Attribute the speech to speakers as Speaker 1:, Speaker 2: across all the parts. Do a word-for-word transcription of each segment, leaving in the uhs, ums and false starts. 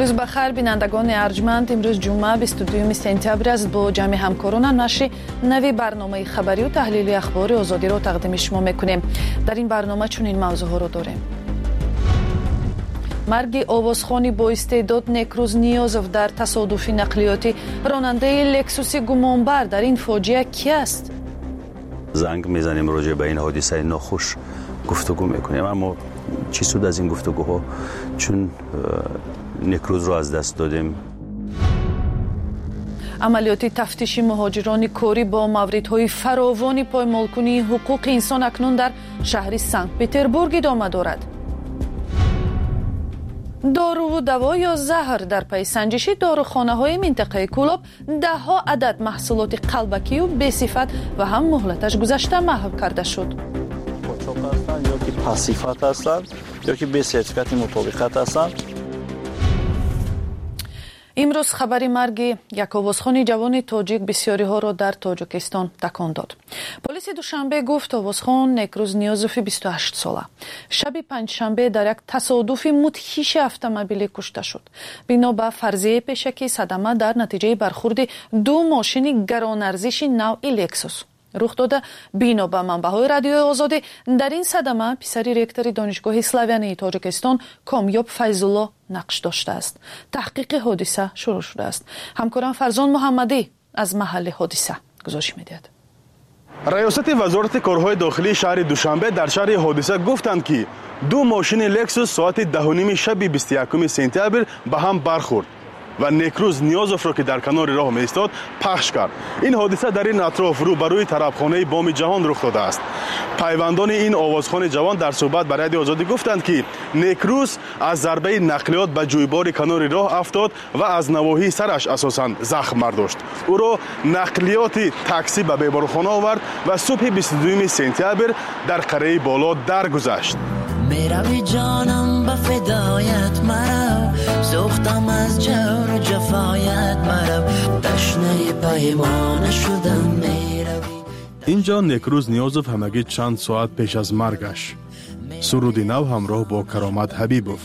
Speaker 1: روز بخیر بینندگان ارجمند. امروز جمعه بیست و دوم سپتامبر است. با جمع همکاران نشر نوی برنامه خبری و تحلیلی اخبار آزادی را تقدیم شما میکنیم. در این برنامه چنین موضوعها را داریم: مرگ آوازخوانی با استعداد نیکروز نیازوف در تصادف نقلیاتی راننده لکسوس گمانبر. در این فاجعه کی است؟
Speaker 2: زنگ میزنیم راجع به این حادثه ناخوش گفتگو میکنیم، اما چی سود از این گفتگوها، چون نیکروز رو از دست دادیم.
Speaker 1: عملیات تفتیش مهاجران کوری با موردهای فراوانی پایمالکنی حقوق انسان اکنون در شهر سنت پتربورگ ادامه دارد. دارو و دوا یا زهر در پی سنجشی داروخانه های منطقه کولاب ده ها عدد محصولات قلبکی و بصفت و هم مهلتش گذشته محو کرده شد.
Speaker 3: یا که پاسیفات هستند یا که به سرتیفیکات مطابقت هستند.
Speaker 1: امروز خبری مرگ یک آوازخوان جوان تاجیک بسیاری ها را در تاجیکستان تکان داد. پلیس دوشنبه گفت آوازخوان نیکروز نیازوف بیست و هشت ساله شب پنجشنبه در یک تصادف مدهش اتومبیلی کشته شد. بنا به فرضیه پیشکی صدمه در نتیجه برخورد دو ماشین گرانارزش نوع لکسوس رخ داده. بنا به منبع‌های رادیو آزادی در این صدمه پسری رکتور دانشگاه اسلاویانی تاجیکستان کامیاب فیض‌الله نقش داشته است. تحقیق حادثه شروع شده است. همکارم فرزان محمدی از محل حادثه گزارش می‌دهد.
Speaker 4: ریاست وزارت کارهای داخلی شهر دوشنبه در شهر حادثه گفتند که دو ماشین لکسوس ساعت ده و نیم شب بیست و یکم سپتامبر به هم برخورد و نیکروز نیازوف را که در کنار راه می ایستاد پخش کرد. این حادثه در این اطراف روبروی طرفخانه بام جهان رخ داده است. پیوندان این آوازخوان جوان در صحبت با رادیو آزادی گفتند که نیکروز از ضربه نقلیات به جویبار کنار راه افتاد و از نواحی سرش اساساً زخم برداشت. او را نقلیات تاکسی به بیمارخانه آورد و صبح بیست و دوم سپتامبر در قره بالا درگذشت.
Speaker 5: میروی جانم به فدایت مرو، سوختم از جور و جفایت مرو، تشنه پیمانه شدم میروی.
Speaker 4: اینجا نیکروز نیازوف همگی چند ساعت پیش از مرگش سرودی نو همراه با کرامت حبیبوف.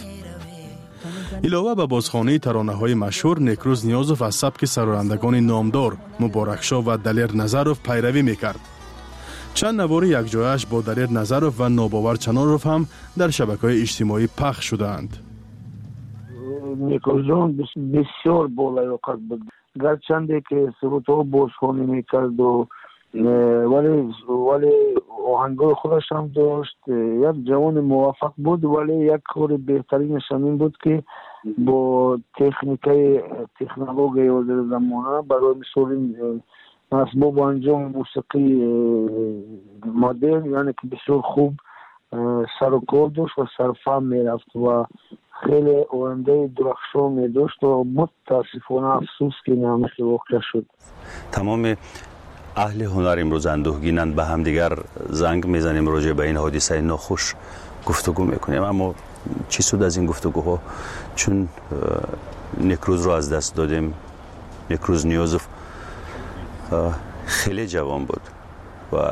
Speaker 4: علاوه به بازخوانی ترانه های مشهور، نیکروز نیازوف از سبک سرارندگان نامدار مبارکشاه و دلیر نظروف پیروی میکرد. چند نوار یک جایش با دلیر نظروف و ناباور چناروف هم در شبکه‌های اجتماعی پخش شدند.
Speaker 6: نیکروزون بسیار بالای وقت بود، گرچنده که سرودها بازخوانی میکرد و ولی ولی آهنگای خودش هم داشت. یک جوان موفق بود، ولی یک کار بهترینش این بود که با تکنیکای تکنولوژی و زمانه برای مثال اسباب انجام موسیقی مدرن یعنی که بسیار خوب سر و کار داشت و سرفهم میرفت و خیلی آینده درخشان می داشت و متاسفانه افسوس که نامش واقع شد.
Speaker 2: تمام اهل هنر امروز اندوهگینند، به هم دیگر زنگ میزنیم راجع به این حادثه ناخوش گفتگو میکنیم، اما چی سود از این گفتگوها، چون نیکروز رو از دست دادیم. نیکروز نیازوف خیلی جوان بود و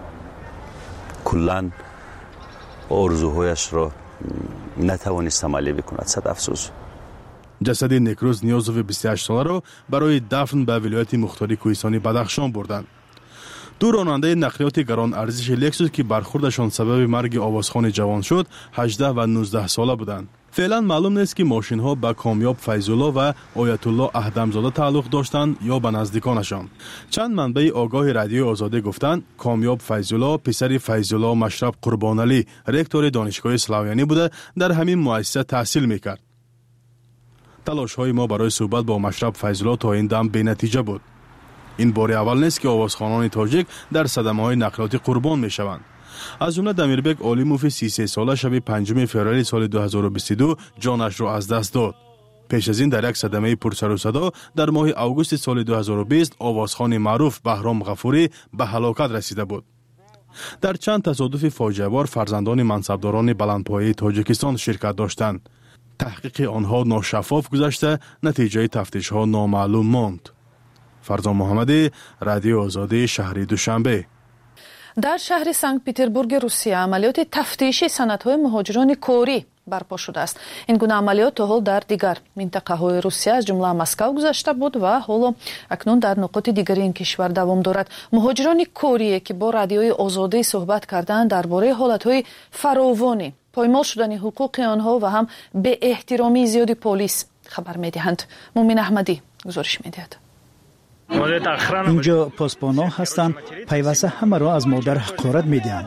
Speaker 2: کلان آرزوهایش را نتوانست عملی بکند. صد افسوس.
Speaker 4: جسد نیکروز نیازوف بیست و هشت ساله را برای دفن به ولایت مختاری کوهستانی بدخشان بردند. دو راننده نقلیات گران ارزش لکسوس که برخوردشان سبب مرگ آوازخوان جوان شد هجده و نوزده ساله بودند. فعلا معلوم نیست که ماشین ها به کامیاب فیض‌الله و آیت الله اهدمزاده تعلق داشتند یا به نزدیکانشان. چند منبع آگاه رادیو آزادی گفتند کامیاب فیض‌الله پسر فیض‌الله مشرب قربانعلی رکتور دانشگاه اسلاویانی بوده، در همین مؤسسه تحصیل میکرد. تلاش های ما برای صحبت با مشرب فیض‌الله تا این دم بی نتیجه بود. این بار اول نیست که آوازخوانان تاجیک در صدمه های نقلیاتی قربان میشوند. از جمله دمیربک عالیموف سی و سه ساله شب پنجم فوریه سال دو هزار و بیست و دو جانش را از دست داد. پیش از این در یک صدمه پرسر و صدا در ماه اوگوست سال دو هزار و بیست آوازخوان معروف بهرام غفوری به هلاکت رسیده بود. در چند تصادف فاجعه بار فرزندان منصبداران بلندپایه تاجیکستان شرکت داشتند. تحقیق آنها ناشفاف گذشته، نتیجه تفتیش ها نامعلوم ماند. فرزان محمدی، رادیو آزادی، شهر دوشنبه.
Speaker 1: در شهر سنت پتربورگ روسیه عملیات تفتیشی سندهای مهاجران کوری барпо шудааст. Ин гуна амалиёт то ҳол дар дигар минтақаҳои Русия аз ҷумла Москав гузашта буд ва ҳоло акнун дар нуқоти дигари ин кишвар давом дорад. муҳоҷирони корие ки бо радиои озодӣ суҳбат карданд дар бораи ҳолатҳои фаровони поймол шудани ҳуқуқи онҳо ва ҳам беэҳтиромии зиёди полис хабар медиҳанд. Мумин Аҳмадӣ гузориш медиҳад.
Speaker 7: اینجا پاسبان‌ها هستند پیوسته همه را از مادر حقارت می‌دهند.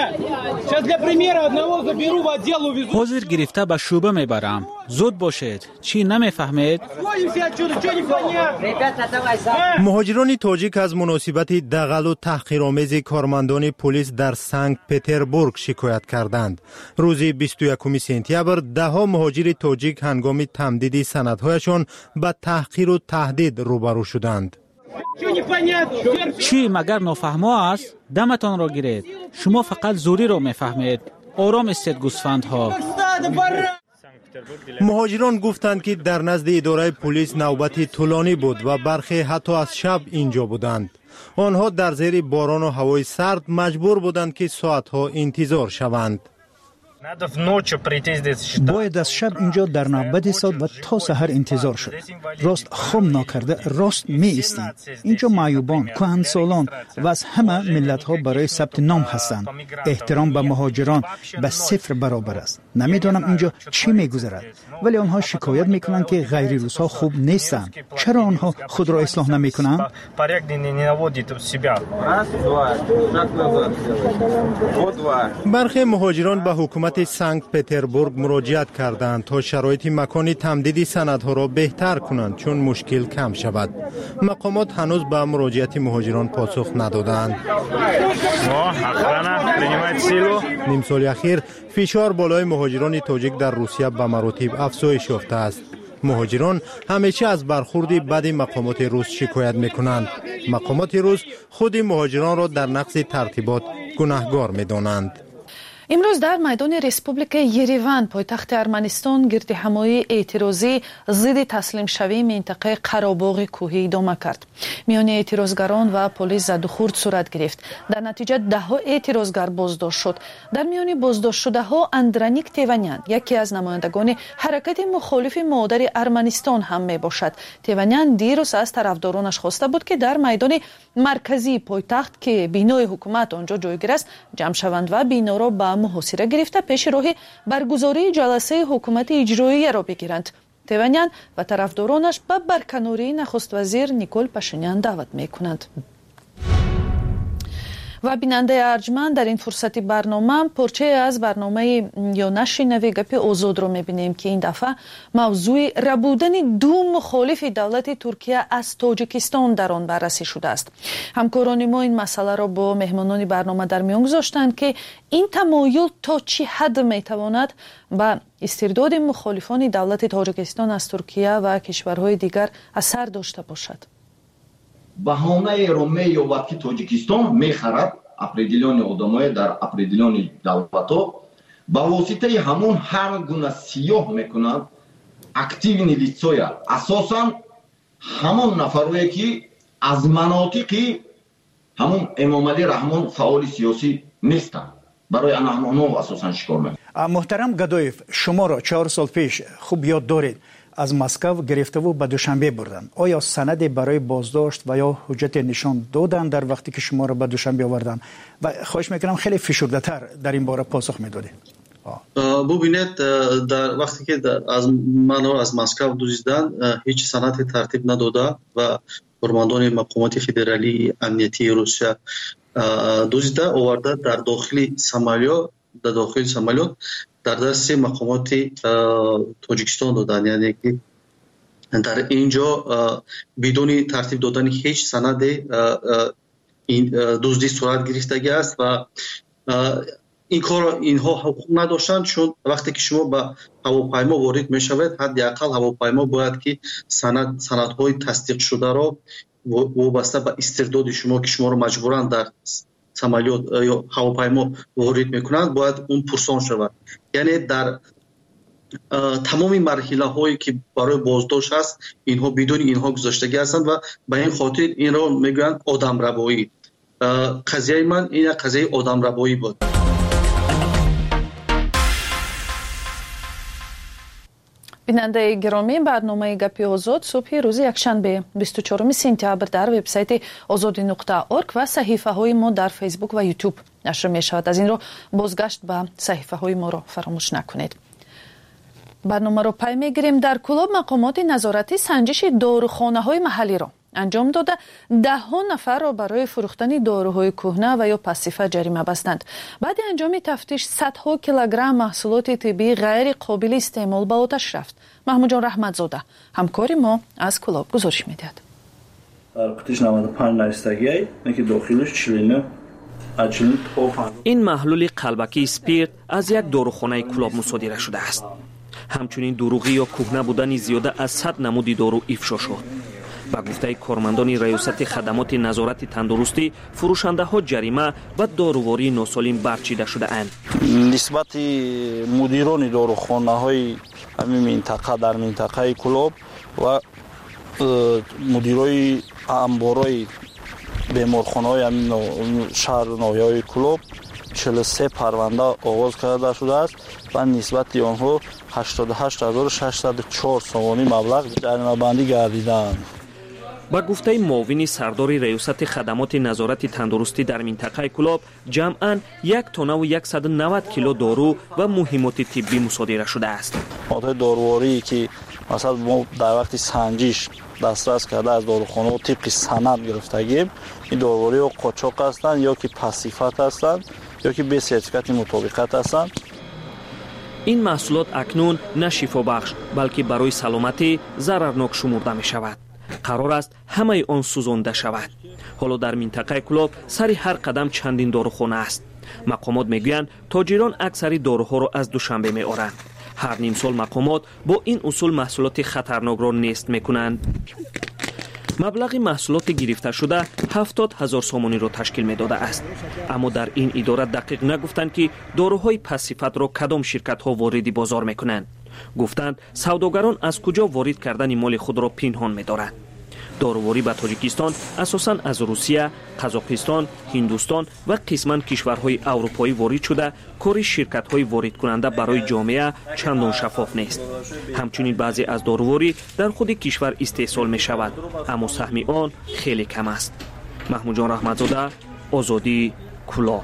Speaker 8: حاضر گرفته به شوبه میبرم. زود باشید. چی نمیفهمید؟
Speaker 9: مهاجران تاجیک از مناسبت دغل و تحقیرآمیز کارمندان پلیس در سنت پتربورگ شکایت کردند. روز بیست و یکم سپتامبر ده‌ها مهاجر تاجیک هنگام تمدید سندهایشان به تحقیر و تهدید روبرو شدند.
Speaker 8: چی مگر نافهما است؟ دمتان را گیرید. شما فقط زوری را میفهمید. آرام استید گوسفندها.
Speaker 9: مهاجران گفتند که در نزد اداره پلیس نوبت طولانی بود و برخی حتی از شب اینجا بودند. آنها در زیر باران و هوای سرد مجبور بودند که ساعتها انتظار شوند.
Speaker 7: باید از شب اینجا در نوبت ایستاد و تا سحر انتظار شد. راست خم نکرده راست می ایستیم. اینجا معیوبان، کهنسالان و از همه ملت ها برای ثبت نام هستند. احترام به مهاجران به صفر برابر است. نمیدانم اینجا چی میگذرد، ولی آنها شکایت میکنند که غیر روس ها خوب نیستند. چرا آنها خود را اصلاح نمیکنند؟
Speaker 9: برخی مهاجران به حکومت سنت پتربورگ مراجعت کردند تا شرایط مکان تمدید سندها را بهتر کنند چون مشکل کم شود. مقامات هنوز به مراجعت مهاجران پاسخ ندادند. نیم سال اخیر فشار بالای مهاجران تاجیک در روسیه به مراتب افزایش یافته است. مهاجران همیشه از برخورد بد مقامات روس شکایت میکنند. مقامات روس خود مهاجران را در نقض ترتیبات گناهکار میدانند.
Speaker 1: امروز در میدان ریسپوبلیک یریوان پایتخت ارمنستان گردهمایی اعتراضی ضد تسلیم شوی منطقه قراباغ کوهی ادامه کرد. میان اعتراضگران و پلیس زد و خورد صورت گرفت. در نتیجه ده ها اعتراضگر بازداشت شد. در میان بازداشت شده ها اندرانیک تیوانیان یکی از نمایندگان حرکت مخالف مادر ارمنستان هم می باشد. تیوانیان دیروز از طرفدارانش خواسته بود که در میدان مرکزی پایتخت که بینای حکومت آنجا جایگیر است جمع شوند و بینا را به محاصره گرفته پیش راه برگزاری جلسه حکومت اجرایی را بگیرند. تیوانیان و طرفدارانش به برکناری نخست وزیر نیکول پاشینیان دعوت میکنند. و بیننده ارجمند در این فرصتی برنامه پرچه از برنامه یا نشینوی گپ آزاد رو میبینیم که این دفعه موضوع ربودن دو مخالف دولت ترکیه از تاجیکستان در آن بررسی شده است. همکاران ما این مسئله را با مهمانان برنامه در میان گذاشتند که این تمایل تا چه حد میتواند به استرداد مخالفان دولت تاجیکستان از ترکیه و کشورهای دیگر اثر داشته باشد.
Speaker 10: بهانه رو می‌یابد که تاجیکستان می‌خرد اپریدیلون آدمای در اپریدیلون دولت‌ها با واسطه همون هر گونه سیاه می‌کند اکتیوین لیتسوی اساساً همون نفرایی که از مناطقی همون امام علی رحمان فعال سیاسی نیستند برای آنها اساساً شکار می‌کنند.
Speaker 7: محترم گدایف شما را چهار سال پیش خوب یاد دارید از مسکو گرفته و به دوشنبه بردن. آیا سندی برای بازداشت و یا حجت نشان دادن در وقتی که شما را به دوشنبه آوردن؟ و خواهش میکنم خیلی فشرده تر در این باره پاسخ میدادید.
Speaker 11: ببینید در وقتی که از من از مسکو دزدیدن هیچ سندی ترتیب نداده و فرماندهان مقامات فدرالی امنیتی روسیه دزدیده آورده در داخل سامالیو در داخل سامالیو در دست مقامات تاجیکستان دادن، یعنی که در اینجا بدون ترتیب دادن هیچ سند این دزدی صورت گرفتگی است و این کار اینها حقوق نداشتند، چون وقتی که شما به هواپیما وارد میشوید حداقل هواپیما باید که سند سندهای تصدیق شده را وابسته به استرداد شما که شما را مجبورن در سامالیات یا هواپیما وارد میکنند باید اون پرسان شود. یعنی در تمام مرحله هایی که برای بازداشت هست اینها بدون اینها گذاشتگی هستند و به این خاطر این را میگویند آدم ربایی. قضیه من این قضیه آدم ربایی بود.
Speaker 1: بیننده گرامی، برنامه گپی آزاد صبح روز یکشنبه بیست و چهارم سپتامبر در وبسایت آزادی نقطه اورگ و صحیفه های ما در فیسبوک و یوتیوب نشر می شود. از این رو بازگشت به صحیفه های ما را فراموش نکنید. برنامه را پی می گیریم. در کلاب مقامات نظارتی سنجش داروخانه های محلی را انجام داده ده ها نفر را برای فروختن داروهای کهنه و یا پسیفه جریمه بستند. بعد انجام تفتیش صدها کیلوگرم محصولات طبی غیر قابل استعمال به آتش رفت. محمود جان رحمتزاده همکاری ما از کلاب گزارش میدهد.
Speaker 3: در قطعش نود و پنج نایستگی که داخلش چلینه
Speaker 12: این محلول قلبکی اسپیرت از یک داروخانه کلاب مصادره شده است. همچنین دروغی یا کهنه بودن زیاده از صد نمود دارو افشا شد. با گفته کارمندان ریاست خدمات نظارت تندرستی، فروشنده ها جریمه و داروواری ناسالم برچیده شده اند.
Speaker 3: نسبت مدیران داروخانه های همین منطقه در منطقه کلاب و مدیرای انبارای بیمارخانه های همین شهر ناحیه کلاب چهل و سه پرونده آغاز کرده شده است و نسبت آنها هشتاد و هشت هزار و ششصد و چهار سومی مبلغ جریمه بندی گردیدند.
Speaker 12: با گفته معاون سردار ریاست خدمات نظارت تندرستی در منطقه کلاب، جمعاً یک تن و صد و نود کیلو دارو و مهمات طبی مصادره شده است.
Speaker 3: ماده داروواری که مثلا ما در وقت سنجش دسترس کرده از داروخانه و طبق سند گرفتگیم، این داروواری ها قاچاق هستند یا که پسیفت هستند یا که به سرتیفیکت مطابقت هستند.
Speaker 12: این محصولات اکنون نه شفا بخش بلکه برای سلامتی ضررناک شمرده می شود. قرار است همه آن سوزانده شود. حالا در منطقه کلاب سر هر قدم چندین داروخانه است. مقامات میگویند تاجران اکثری داروها را از دوشنبه می آورند. هر نیم سال مقامات با این اصول محصولات خطرناک را نیست میکنند. مبلغ محصولات گرفته شده هفتاد هزار سومانی را تشکیل میداده است. اما در این اداره دقیق نگفتند که داروهای پسیفت را کدام شرکت ها وارد بازار میکنند. گفتند سوداگران از کجا وارد کردن مال خود را پنهان می‌دارند. داروواری به تاجیکستان اساساً از روسیه، قزاقستان، هندوستان و قسماً کشورهای اروپایی وارد شده، کار شرکت‌های وارد کننده برای جامعه چندان شفاف نیست. همچنین بعضی از داروواری در خود کشور استحصال می‌شود، اما سهم آن خیلی کم است. محمود جان رحمتزاده، آزادی کلاب.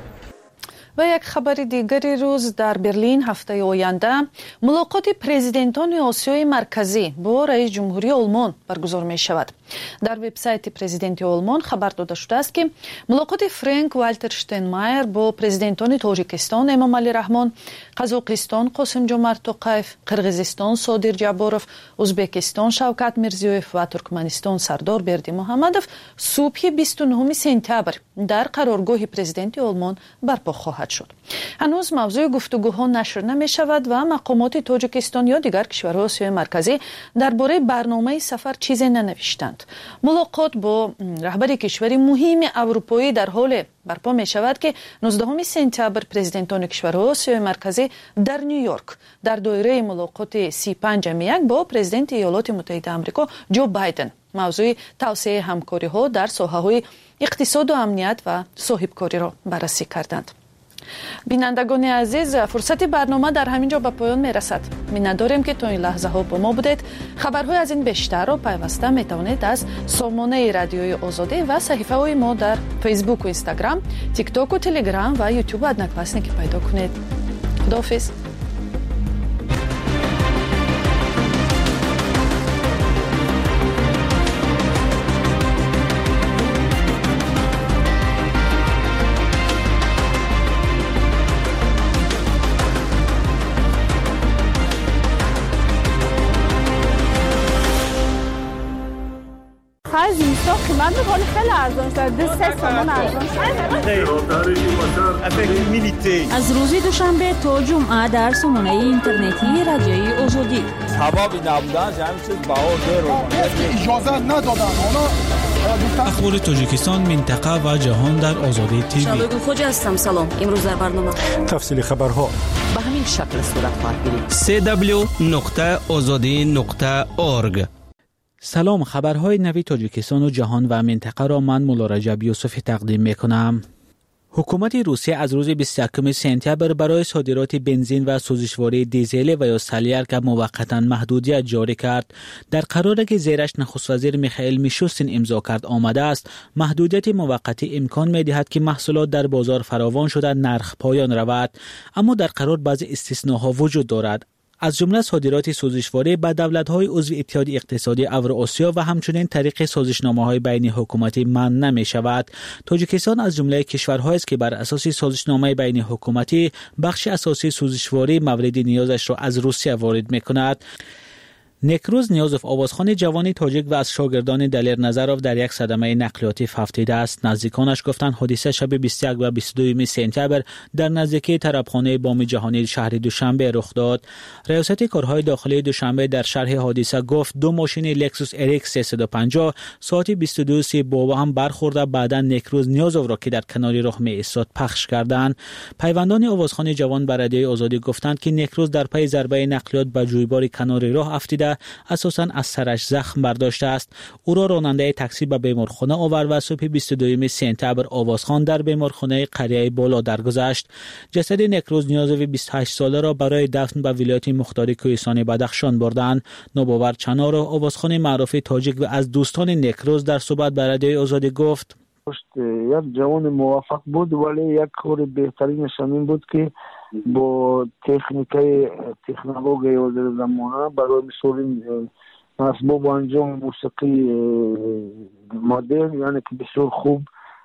Speaker 1: و یک خبر دیگری روز در برلین هفته آینده ملاقات پرزیدنتان آسیای مرکزی با رئیس جمهوری آلمان برگزار می شود. در وبسایت پرزیدنت آلمان خبر داده شده است که ملاقات فرانک والتر شتاینمایر با پرزیدنتان تاجیکستان امام علی رحمان، قزاقستان قاسم جمعت توقیف، قرغیزستان صادر جباروف، ازبکستان شوکت میرزیویف و ترکمنستان سردار بردی محمدوف صبح بیست و نهم سپتامبر در قرارگاه پرزیدنت آلمان برپا خواهد شد. هنوز موضوع گفتگوها نشر نمی شود و مقامات تاجیکستان یا دیگر کشورهای آسیای مرکزی درباره برنامه سفر چیزی ننوشتند. ملاقات با رهبر کشوری مهم اروپایی در حال برپا می شود که نوزدهم سپتامبر پرزیدنتان کشورهای آسیای مرکزی در نیویورک در دایره ملاقات سی و پنج یک با پرزیدنت ایالات متحده آمریکا جو بایدن موضوع توسعه همکاری ها در ساحه های اقتصاد و امنیت و صاحبکاری را بررسی کردند. بینندگان عزیز، فرصت برنامه در همینجا به پایان می رسد. می‌نداریم که تا این لحظه ها با ما بودید. خبرهای از این بیشتر را پیوسته می توانید از سامانه رادیوی آزادی و صحیفه های ما در فیسبوک و اینستاگرام، تیک تاک و تلگرام و یوتیوب ادنک‌پسنیک پیدا کنید. خداحافظ.
Speaker 13: از این ساخت من به حال خیلی ارزان شد. سه سامان ارزان شد.
Speaker 14: از روز دوشنبه تا جمعه در سامانه اینترنتی رادیوی آزادی.
Speaker 15: سببی نبودن همین چیز بها رو
Speaker 16: اجازه ندادن.
Speaker 17: اخبار تاجیکستان، منطقه و جهان در آزادی تیوی.
Speaker 18: شبگو خوجا هستم. سلام. امروز در برنامه
Speaker 17: تفصیل خبرها
Speaker 18: به همین شکل صورت خواهد گرفت.
Speaker 17: سه دبلیو نقطه آزادی نقطه اورگ.
Speaker 8: سلام، خبرهای نوی تاجیکستان و جهان و منطقه را من مولا رجب یوسفی تقدیم میکنم. حکومت روسیه از روز بیست و یکم سپتامبر برای صادرات بنزین و سوزشواری دیزل و یا سلیارک موقتا محدودیت جاری کرد. در قراری که زیرش نخست وزیر میخائیل میشوستین امضا کرد آمده است، محدودیت موقتی امکان میدهد که محصولات در بازار فراوان شده نرخ پایان رود، اما در قرار بعضی استثناها وجود دارد. از جمله صادرات سوزشواری به دولت‌های عضو اتحاد اقتصادی اوراسیا و همچنین طریق سازشنامه‌های بین حکومتی منع نمی‌شود. تاجیکستان از جمله کشورهایی است که بر اساس سازشنامه بین حکومتی بخش اساسی سوزشواری مورد نیازش را از روسیه وارد می‌کند. نکروز نیازوف آوازخوان جوان تاجیک و از شاگردان دلیر نظروف در یک صدمه نقلیاتی ففتیده است. نزدیکانش گفتند حادثه شب بیست و یک و بیست و دو سپتامبر در نزدیکی طربخانه بام جهانی شهر دوشنبه رخ داد. ریاست کارهای داخلی دوشنبه در شرح حادثه گفت دو ماشین لکسوس اریکس سیصد و پنجاه ساعت بیست و دو سی با هم برخورده، بعدا نکروز نیازوف را که در کنار راه می ایستاد پخش کردند. پیوندان آوازخوان جوان بر رادیوی آزادی گفتند که نکروز در پی ضربه نقلیات به جویبار کنار راه افتیده، اساساً از سرش زخم برداشته است. او را راننده تاکسی به بیمارخانه آورد و صبح بیست و دو سپتامبر آوازخوان در بیمارخانه قریه بالا درگذشت. جسد نکروز نیازوف بیست و هشت ساله را برای دفن به ولایت مختار کوهستان بدخشان بردند. نوباور چنار آوازخوان معروف تاجیک و از دوستان نکروز در صحبت با رادیوی آزادی گفت
Speaker 6: یک جوان موفق بود، ولی یک کار بهترینش این بود که با تکنیکای تکنولوژی و زمانه برای مثال اسباب انجام موسیقی مدرن، یعنی که بسیار خوب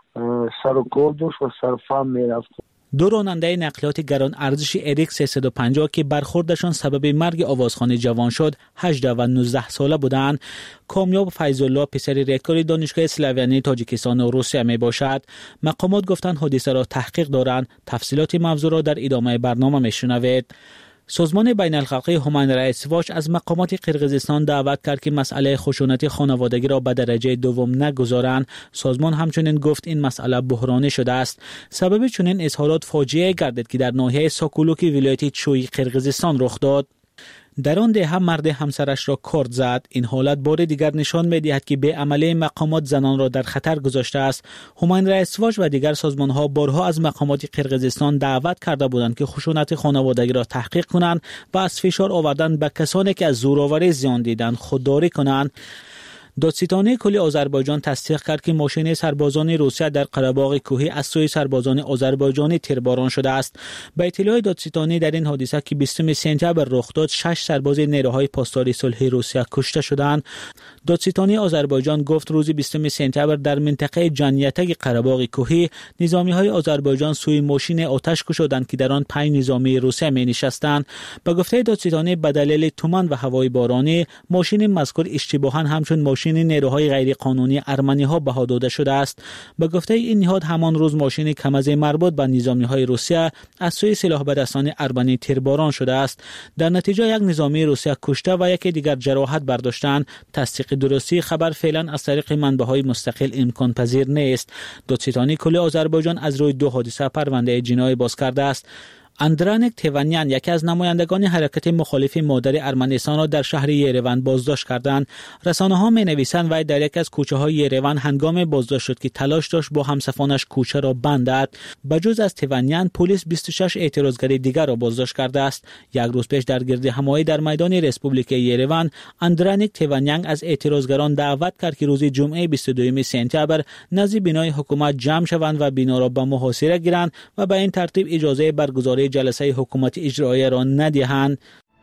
Speaker 6: سر و کار داشت و سرفهم میرفت.
Speaker 8: دو راننده نقلیات گران ارزش اریکس سیصد و پنجاه که برخوردشان سبب مرگ آوازخوان جوان شد هجده و نوزده ساله بودند. کامیاب فیض‌الله پسر ریکتور دانشگاه اسلاویانی تاجیکستان و روسیه می باشد. مقامات گفتند حادثه را تحقیق دارند. تفصیلات موضوع را در ادامه برنامه میشنوید. سازمان بین الخلقی هومن رایتس واچ از مقامات قرقیزستان دعوت کرد که مسئله خشونت خانوادگی را به درجه دوم نگذارند. سازمان همچنین گفت این مسئله بحرانی شده است. سبب چنین اظهارات فاجعه گردید که در ناحیه ساکولوکی ولایت چوی قرقیزستان رخ داد. در آن ده هم مرد همسرش را کارد زد. این حالت بار دیگر نشان می‌دهد که به عمله مقامات زنان را در خطر گذاشته است. هومن رایتس واچ و دیگر سازمان‌ها بارها از مقامات قرقیزستان دعوت کرده بودند که خشونت خانوادگی را تحقیق کنند و از فشار آوردن به کسانی که از زورآوری زیان دیدند خودداری کنند. دادستانی کل آذربایجان تصدیق کرد که ماشین سربازان روسیه در قره‌باغ کوهی از سوی سربازان آذربایجانی تیرباران شده است. به اطلاع دادستانی در این حادثه که بیستم سپتامبر رخ داد، شش سرباز نیروهای پاسداری صلح روسیه کشته شدند. دادستانی آذربایجان گفت روز بیستم سپتامبر در منطقه جنیتک قره‌باغ کوهی نظامی‌های آذربایجان سوی ماشین آتش گشودند که در آن پنج نظامی روسیه می‌نشستند. به گفته دادستانی به دلیل تمن و هوای بارانی ماشین مذکور اشتباهاً همچون ماشین نیروهای غیر قانونی ارمنی‌ها بها داده شده است. به گفته این نهاد همان روز ماشین کمز مربوط به نظامی‌های روسیه از سوی سلاح بدستان ارمنی تیرباران شده است. در نتیجه یک نظامی روسیه کشته و یک دیگر جراحت برداشتند. تصدیق درستی خبر فعلا از طریق منبع‌های مستقل امکان پذیر نیست. دادستانی کل آذربایجان از روی دو حادثه پرونده جنایی باز کرده است. اندرانک تیوانیان یکی از نمایندگان حرکت مخالف مادر ارمنستان را در شهر یریون بازداشت کردند. رسانه‌ها می‌نویسند وی در یک از کوچه‌های یریون هنگام بازداشت شد که تلاش داشت با همسفانش کوچه را بندد. بجز از تیوانیان پلیس بیست و شش اعتراضگر دیگر را بازداشت کرده است. یک روز پیش در گردهمایی در میدان رسپوبلیک یریون، اندرانک تیوانیان از اعتراضگران دعوت کرد که روز جمعه بیست و دو سپتامبر نزد بینای حکومت جمع شوند و بنا را به محاصره گیرند و به این ترتیب اجازه برگزاری جلسه حکومت اجرایی را ندهند.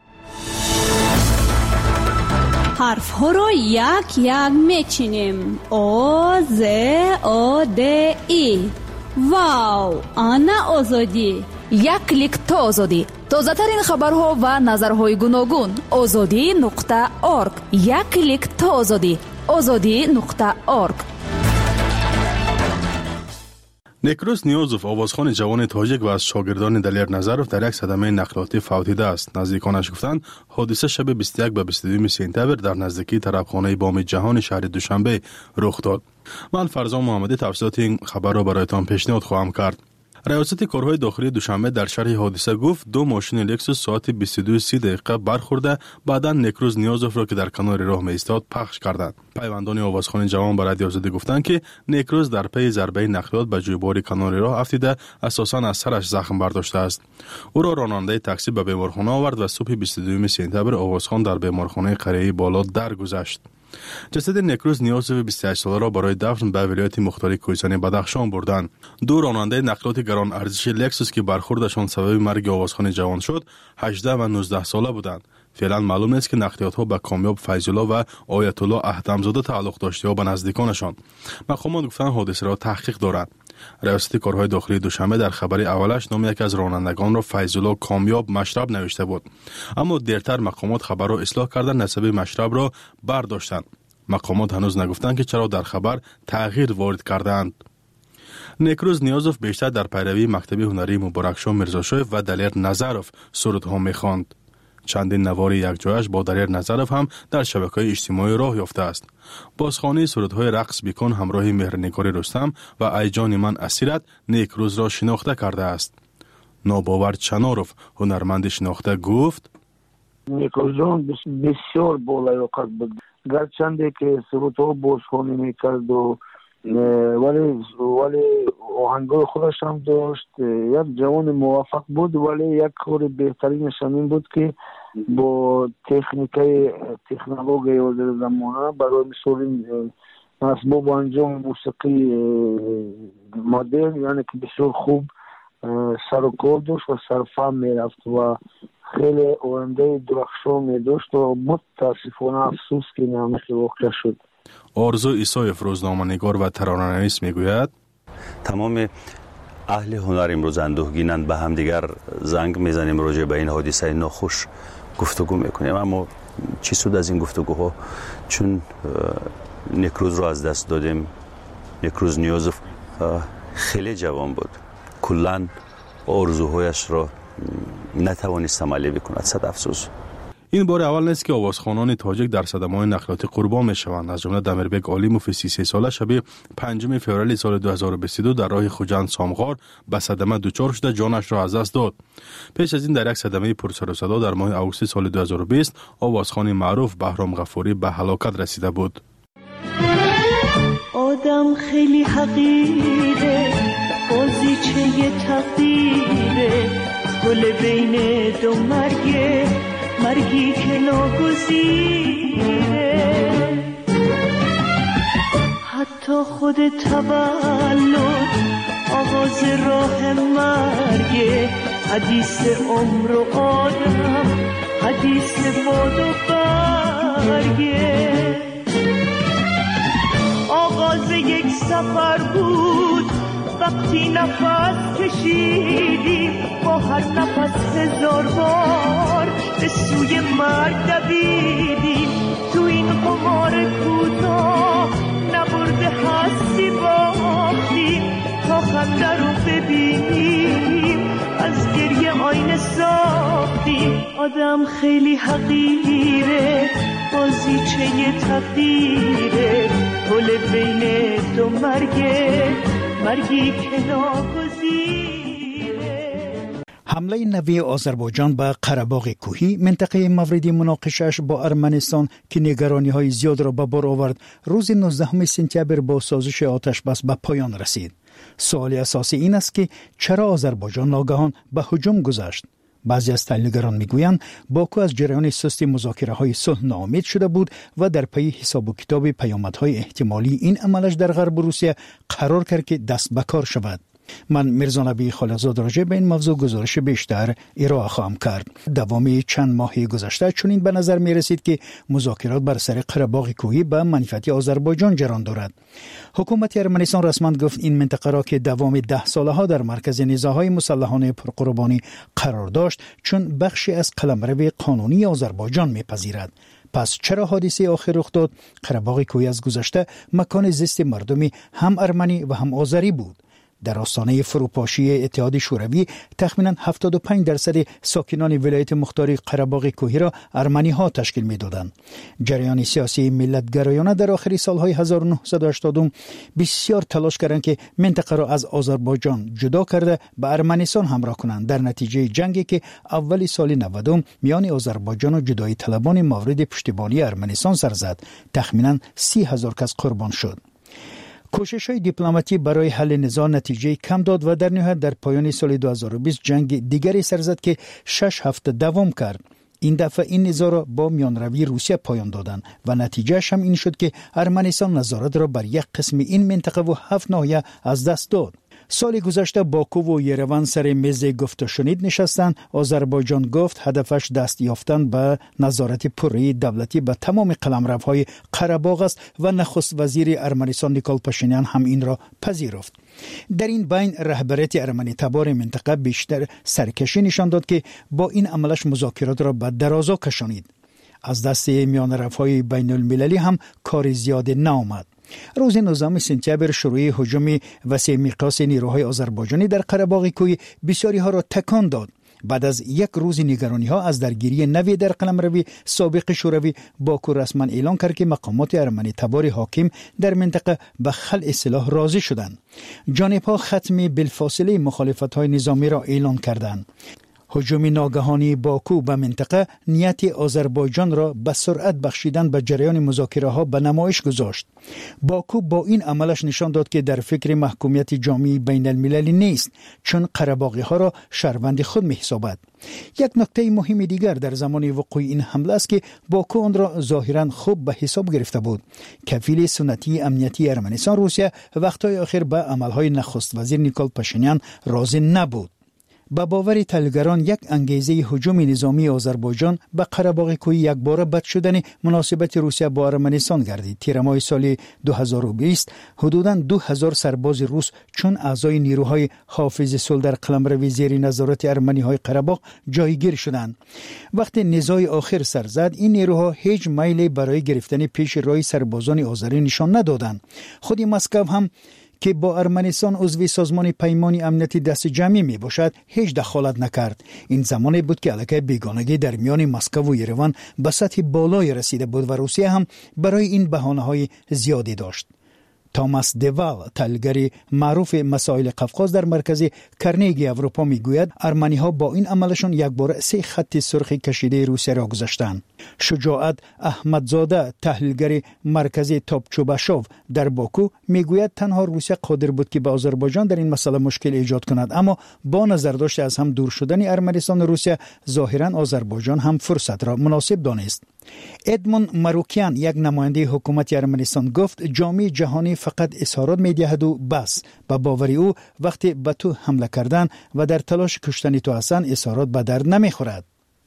Speaker 14: حرف ها را یک یک میچینیم. او ز او د ای. واو، آنا آزادی.
Speaker 19: یک کلیک تا آزادی. تازه ترین خبرها و نظرهای گوناگون. آزادی نقطه اورگ. یک کلیک تا آزادی. آزادی نقطه اورگ.
Speaker 4: نکروز نیازوف آوازخوان جوان تاجیک و از شاگردان دلیر نظروف در یک صدمه نقلیاتی فوتیده است. نزدیکانش گفتند حادثه شب بیست و یک و بیست و دو سپتامبر در نزدیکی طربخانه بام جهانی شهر دوشنبه رخ داد. من فرزان محمدی تفصیلات این خبر را برایتان پیشنهاد خواهم کرد. ریاست کارهای داخلی دوشنبه در شرح حادثه گفت دو ماشین لکسوس ساعت بیست و دو و سی دقیقه برخورده بعدا نکروز نیازوف را که در کنار راه می ایستاد پخش کردند. پیوندان آوازخوان جوان به رادیو آزادی گفتند که نکروز در پی ضربه نقلیات به جویبار کنار راه افتیده اساساً از سرش زخم برداشته است. او را راننده تاکسی به بیمارخانه آورد و صبح بیست و دوم سپتامبر آوازخوان در بیمارخانه قریه بالا درگذشت. جسد نکروز نیازوف بیست و هشت ساله را برای دفن به ولایت مختار کوهستان بدخشان بردند. دو راننده نقلیات گران ارزش لکسوس که برخوردشان سبب مرگ آوازخوان جوان شد هجده و نوزده ساله بودند. فعلا معلوم نیست که نقلیات ها به کامیاب فیض‌الله و آیت الله اهتم‌زاده تعلق داشته یا به نزدیکانشان. مقامات گفتند حادثه را تحقیق دارند. ریاست کارهای داخلی دوشنبه در خبر اولش نام یک از رانندگان را فیض‌الله کامیاب مشرب نوشته بود، اما دیرتر مقامات خبر را اصلاح کردند، نسب مشرب را برداشتند. مقامات هنوز نگفتند که چرا در خبر تغییر وارد کردند. نکروز نیازوف بیشتر در پیروی مکتب هنری مبارکشاه میرزاشایف و دلیر نظروف سرودها می‌خواند. چندین نوار یک جایش با دلیر نظروف هم در شبکه‌های اجتماعی راه یافته است. بازخوانی سرودهای رقص بیکن همراه مهرنگار رستم و ای جان من اسیرت نکروز را شناخته کرده است. ناباور چناروف هنرمند شناخته گفت
Speaker 6: نکروز جان بسیار بالایوقت بود، گرچنده که سرودها بازخوانی میکرد و ولی ولی آهنگای خودش هم داشت. یک جوان موفق بود، ولی یک کار بهترینش این بود که با تکنیکای تکنولوژی و زمانه برای مثال اسباب انجام موسیقی مدرن یعنی که بسیار خوب سر و کار داشت و سرفهم میرفت و خیلی آینده درخشان می داشت و متاسفانه افسوس که نمیشه واقع شد.
Speaker 4: آرزو ایسایف روزنامه‌نگار و ترانه‌نویس میگوید
Speaker 2: تمام اهل هنر امروز اندوهگینند، به هم دیگر زنگ میزنیم راجع به این حادثه ناخوش گفتگو میکنیم، اما چی سود از این گفتگوها چون نکروز رو از دست دادیم. نکروز نیازوف خیلی جوان بود، کلاً آرزوهایش را نتوانست عملی بکند. صد افسوس.
Speaker 4: این بار اول نیست که آوازخوانان تاجیک در صدمه‌های نقلیاتی قربان میشوند. از جمله دمیربگ علیموف سی و سه ساله شب پنجم فوریه سال دو هزار و بیست و دو در راه خوجند سامغار به صدمه دچار شده جانش را از دست داد. پیش از این در یک صدمه پرسر و صدا در ماه آگوست سال دو هزار و بیست آوازخوان معروف بهرام غفاری به هلاکت رسیده بود.
Speaker 20: آدم خیلی حقیره، بازیچه تقدیره، گل بین دو مرگه، مرگی که ناگزیره. حتی خود تولد آغاز راه مرگه، حدیث عمر و آدم، حدیث باد و برگه. آغاز یک سفر بود وقتی نفس کشیدیم، با هر نفس هزار بار به سوی مرگ دویدیم. تو این قمار کوتاه نبرده هستی باختیم، تا خنده رو ببینیم از گریه آینه ساختیم. آدم خیلی حقیره، بازیچه تقدیره، گل بین دو مرگه، مرگی که ناگزیره.
Speaker 7: حمله نوی آذربایجان به قره‌باغ کوهی، منطقه مورد مناقشه‌اش با ارمنستان که نگرانی‌های زیاد را به بار آورد، روز نوزدهم سپتامبر با سازش آتش بس به پایان رسید. سوال اساسی این است که چرا آذربایجان ناگهان به هجوم گذشت؟ بعضی از تحلیلگران میگویند باکو از جریان سست مذاکره‌های صلح ناامید شده بود و در پی حساب و کتاب پیامدهای احتمالی این عملش در غرب روسیه قرار کرد که دست به کار شود. من میرزا نبی خالقزاد راجع به این موضوع گزارش بیشتر ارائه خواهم کرد. دوام چند ماه گذشته چنین به نظر می رسید که مذاکرات بر سر قره‌باغ کوهی به منفعت آذربایجان جریان دارد. حکومت ارمنستان رسما گفت این منطقه را که دوام ده ساله ها در مرکز نزاع‌های مسلحانه پرقربانی قرار داشت چون بخشی از قلمرو قانونی آذربایجان میپذیرد. پس چرا حادثه آخر رخ داد؟ قره‌باغ کوهی از گذشته مکان زیست مردمی هم ارمنی و هم آذری بود. در آستانه فروپاشی اتحاد شوروی تخمیناً هفتاد و پنج درصد ساکنان ولایت مختار قره‌باغ کوهی را ارمنی ها تشکیل می‌دادند. جریان سیاسی ملت‌گرایانه در آخر سالهای هزار و نهصد و هشتاد بسیار تلاش کردند که منطقه را از آذربایجان جدا کرده به ارمنستان همراه کنند. در نتیجه جنگی که اول سال نود میان آذربایجان و جدایی طلبان مورد پشتیبانی ارمنستان سر زد، تخمیناً سی هزار کس قربان شد. کوشش‌های دیپلماتی برای حل نزاع نتیجه کم داد و در نهایت در پایان سال دو هزار و بیست جنگ دیگری سر زد که شش هفته دوام کرد. این دفعه این نزاع را با میانروی روسیه پایان دادند و نتیجهش هم این شد که ارمنستان نظارت را بر یک قسم این منطقه و هفت ناحیه از دست داد. سال گذشته باکو و یروان سر میز گفت و شنید نشستند. آذربایجان گفت هدفش دست یافتن به نظارت پوری دولتی به تمام قلمروهای قره‌باغ است و نخست وزیر ارمنستان نیکول پاشینیان هم این را پذیرفت. در این بین رهبریت ارمنی تبار منطقه بیشتر سرکشی نشان داد که با این عملش مذاکرات را به درازا کشانید. از دست میان رفهای بین المللی هم کار زیاد نآمد. روز نوزدهم سپتامبر شروع هجوم وسیع میقاس نیروهای آذربایجانی در قره‌باغ کوهی بسیاری ها را تکان داد. بعد از یک روز نگرانی ها از درگیری نوی در قلمرو سابق شوروی، باکو رسما اعلان کرد که مقامات ارمنی تبار حاکم در منطقه به خلع سلاح راضی شدند. جانب‌ها ختم بالفاصله مخالفت‌های نظامی را اعلان کردند. هجوم ناگهانی باکو به منطقه نیت آذربایجان را به سرعت بخشیدن به جریان مذاکره ها به نمایش گذاشت. باکو با این عملش نشان داد که در فکر محکومیت جامعه بین المللی نیست، چون قره‌باغی ها را شهروند خود می‌حسابد. یک نکته مهم دیگر در زمان وقوع این حمله است که باکو آن را ظاهراً خوب به حساب گرفته بود. کفیل سنتی امنیتی ارمنستان روسیه وقتهای آخر به عملهای نخست وزیر نیکول پاشینیان راضی نبود. با باور تحلیلگران یک انگیزه هجوم نظامی آذربایجان به قره‌باغ کوهی یک بار بد شدن مناسبت روسیه با ارمنستان گردید. تیر ماه سال دو هزار و بیست حدوداً دو هزار سرباز روس چون اعضای نیروهای حافظ صلح در قلمرو زیر نظارت ارمنی‌های قره‌باغ جایگیر شدند. وقتی نزاع آخر سر زد، این نیروها هیچ میلی برای گرفتن پیش روی سربازان آذری نشان ندادند. خود مسکو هم که با ارمنستان عضو سازمان پیمان امنیتی دست جمعی می باشد هیچ دخالت نکرد. این زمانی بود که علاقه بیگانگی در میان مسکو و یروان به سطح بالای رسیده بود و روسیه هم برای این بهانه‌های زیادی داشت. توماس دوال، تحلیلگر معروف مسائل قفقاز در مرکز کرنیگی اروپا میگوید ارمنی‌ها با این عملشون یک بار سه خط سرخ کشیده روسیه را گذاشتند. شجاعت احمدزاده، تحلیلگر مرکز توپچوباشوف در باکو میگوید تنها روسیه قادر بود که با آذربایجان در این مسئله مشکل ایجاد کند، اما با نظرداشت از هم دور شدن ارمنستان و روسیه ظاهراً آذربایجان هم فرصت را مناسب دانست. ادمون ماروکیان، یک نماینده حکومت ارمنستان، گفت جامعه جهانی فقط اظهارات می‌دهد و بس. با باور او وقتی به تو حمله کردن و در تلاش کشتن تو هستند اظهارات به درد نمیخورد.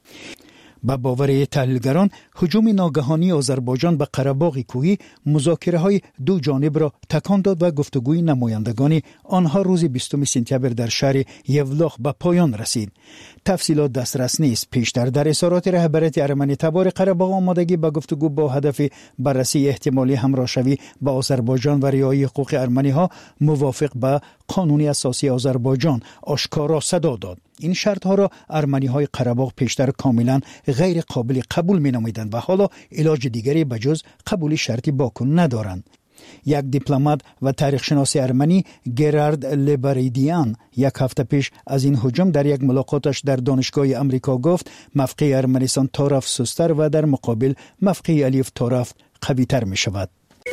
Speaker 7: با باور تحلیلگران هجوم ناگهانی آذربایجان به قره‌باغ کوهی مذاکره‌های دو جانب را تکان داد و گفتگوی نمایندگان آنها روز بیستم سپتامبر در شهر یولاخ به پایان رسید. تفصیلات دسترس نیست. پیشتر در اظهارات رهبریت ارمنی تبار قره‌باغ آمادگی به گفتگو با هدف بررسی احتمالی همراهشوی با آذربایجان و رعایت حقوق ارمنی‌ها موافق به قانون اساسی آذربایجان آشکارا صدا داد. این شرط‌ها را ارمنی‌های قره‌باغ پیشتر کاملاً غیر قابل قبول می‌نمودند و حالا علاج دیگری بجز قبول شرطی باکو ندارند. یک دیپلمات و تاریخشناس ارمنی گرارد لبریدیان یک هفته پیش از این هجوم در یک ملاقاتش در دانشگاه امریکا گفت موقع ارمنستان طرف سستر و در مقابل موقع الیف طرف قوی‌تر می‌شود.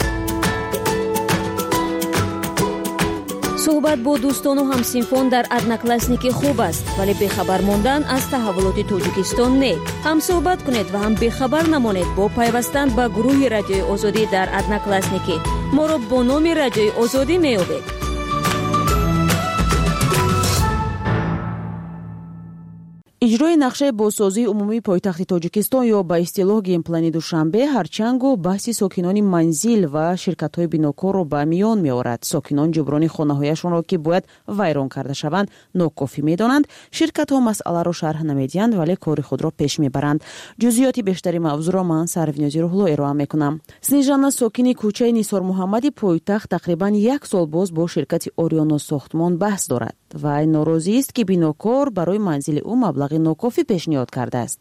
Speaker 18: صحبت با دوستان و همسینفون در ادناکلاسنیکی خوب است، ولی بخبر موندن از تحولات توجیکستان نه. هم صحبت کنید و هم بخبر نمانید با پیوستن به گروه رادیوی آزادی در ادناکلاسنیکی. ما را با نام رادیوی آزادی می‌یابید.
Speaker 21: اجرای نقشه بازسازی عمومی پایتخت تاجیکستان یا به اصطلاح گیم پلن دوشنبه هرچند بحث ساکنان منزل و شرکت‌های بیناکار را به میان می‌آورد. ساکنان جبران خانه‌هایشان را که باید ویران کرده شوند ناکافی می‌دانند. شرکت‌ها مسئله را شرح نمی‌دهند ولی کار خود را پیش می‌برند. جزئیات بیشتری موضوع را من سروینازی روحلو ارائه می‌کنم. سنیژانا ساکن کوچه نیسار محمدی پایتخت تقریباً یک سال باز با شرکت اوریانا ساختمان بحث دارد و ناراضی است که بیناکار برای منزل او مبلغ ناکافی پیشنهاد کرده است.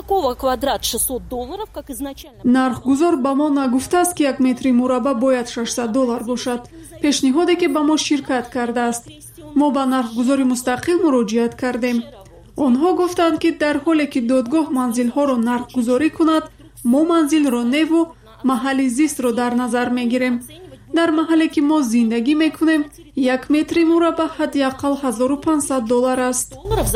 Speaker 22: нархгузор ба мо нагуфтааст ки як метри мурабба бояд шашсад доллар бошад. пешниҳоде ки ба мо ширкат кардааст. мо ба нархгузори мустақил муроҷиат кардем. онҳо гуфтанд ки дар ҳоле ки додгоҳ манзилҳоро нархгузорӣ кунад, мо манзилро неву маҳалли зистро дар назар мегирем. дар маҳалле ки мо зиндагӣ мекунем, як метри мурабба ҳадди ақал ҳазору пансад доллар аст.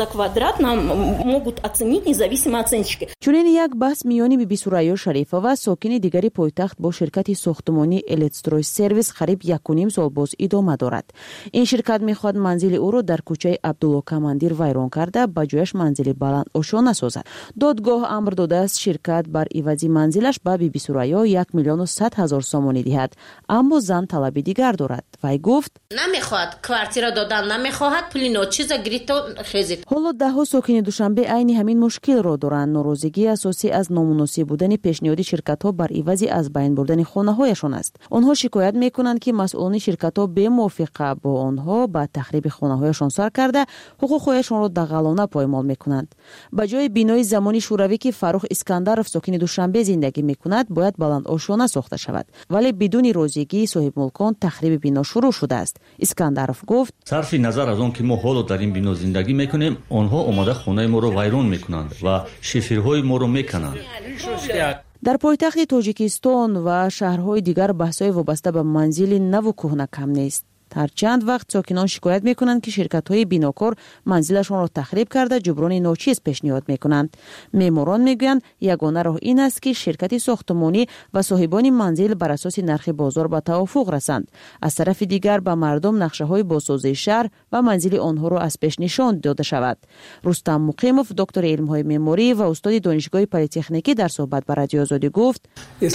Speaker 21: чунин як баҳс миёни биби Сурайё Шарифова сокини дигари пойтахт бо ширкати сохтмонӣ Электстрой сервис қариб якуним сол боз идома дорад. ин ширкат мехоҳад манзили ӯро дар кӯчаи Абдулло Камандир вайрон карда ба ҷояш манзили баланд ошона созад. додгоҳ амр додааст ширкат бар ивази манзилаш ба биби Сурайё як миллиону сад ҳазор сомонӣ диҳад. аммо зан талаби дигар дорад. вай гуфт
Speaker 23: намехоҳад квартира додан намехоҳад пули ночиза гирифто хезид.
Speaker 21: ҳоло даҳҳо сокини душанбе айни ҳамин мушкилро доранд. норозигии асосӣ аз номуносиб будани пешниҳоди ширкатҳо бар ивази аз байн бурдани хонаҳояшон аст. онҳо шикоят мекунанд ки масъулони ширкатҳо бемувофиқа бо онҳо ба тахриби хонаҳояшон сар карда ҳуқуқҳояшонро дағалона поймол мекунанд. ба ҷои бинои замони шӯравӣ ки Фаррух Искандаров сокини душанбе зиндагӣ мекунад бояд баландошона сохта шавад, вале бидуни розигии соҳибмулкон тахриби бино шурӯъ шудааст. Искандаров гуфт
Speaker 24: сарфи назар аз он ки мо ҳоло дар ин бино зиндагӣ мекунем, онҳо омада хонаи моро вайрон мекунанд ва шифрҳои моро мекананд.
Speaker 21: дар пойтахти тоҷикистон ва шаҳрҳои дигар баҳсҳои вобаста ба манзили наву кӯҳна кам нест. ҳар чанд вақт сокинон шикоят мекунанд ки ширкатҳои бинокор манзилашонро тахриб карда ҷуброни ночиз пешниҳод мекунанд. меъморон мегӯянд ягона роҳ ин аст ки ширкати сохтмонӣ ва соҳибони манзил бар асоси нархи бозор ба тавофуқ расанд. аз тарафи дигар ба мардум нақшаҳои бозсозии шаҳр ва манзили онҳоро аз пеш нишон дода шавад. Рустам Муқимов, доктори илмҳои меъморӣ ва устоди донишгоҳи политехникӣ дар суҳбат ба Радиои Озодӣ гуфт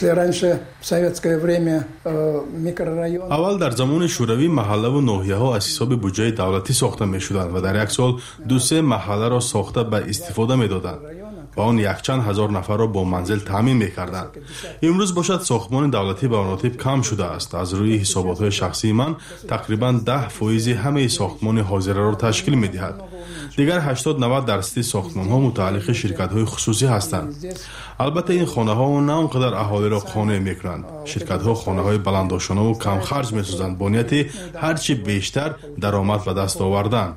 Speaker 4: аввал дар замони шӯравӣ маҳаллаву ноҳияҳо аз ҳисоби буҷаи давлатӣ сохта мешуданд ва дар як сол ду-се маҳалларо сохта ба истифода медоданд ва он якчанд ҳазор нафарро бо манзил таъмин мекарданд. имрӯз бошад сохтмони давлатӣ ба онотиб кам шудааст. аз рӯи ҳисоботҳои шахсии ман тақрибан даҳ фоизи ҳамаи сохтмони ҳозираро ташкил медиҳад. дигар ҳаштод навад дарсади сохтмонҳо мутааллиқи ширкатҳои хусусӣ ҳастанд. албатта ин хонаҳо на он қадар аҳолиро қонеъ мекунанд. ширкатҳо хонаҳои баландошонаву камхарҷ месозанд бо нияти ҳарчи бештар даромад ба даст овардан.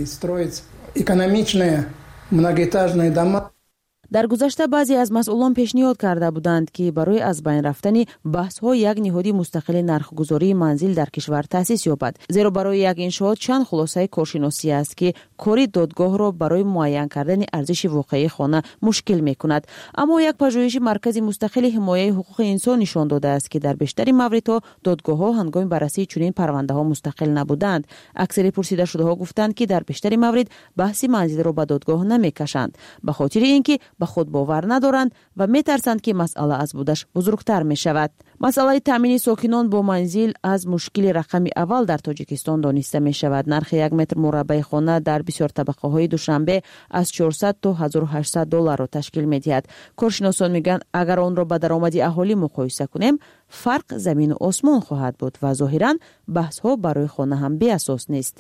Speaker 21: дар гузашта баъзе аз масъулон пешниҳод карда буданд ки барои аз байн рафтани баҳсҳо як ниҳоди мустақили нархгузории манзил дар кишвар таъсис ёбад. зеро барои як иншоот чанд хулосаи коршиносӣ аст ки кори додгоҳро барои муайян кардани арзиши воқеии хона мушкил мекунад. аммо як пажӯҳиши маркази мустақили ҳимояи ҳуқуқи инсон нишон додааст ки дар бештари мавридҳо додгоҳҳо ҳангоми баррасии чунин парвандаҳо мустақил набуданд. аксари пурсидашудаҳо гуфтанд ки дар бештари маврид баҳси манзилро ба додгоҳ намекашанд ба хотири ин ки ба худ бовар надоранд ва метарсанд ки масъала аз будаш бузургтар мешавад. масъалаи таъмини сокинон бо манзил аз мушкили рақами аввал дар тоҷикистон дониста мешавад. нархи як метр мураббаи хона дар бисёртабақаҳои душанбе аз чорсад то ҳазору ҳаштсад долларро ташкил медиҳад. коршиносон мегӯянд агар онро ба даромади аҳолӣ муқоиса кунем, фарқ замину осмон хоҳад буд ва зоҳиран баҳсҳо барои хона ҳам беасос нест.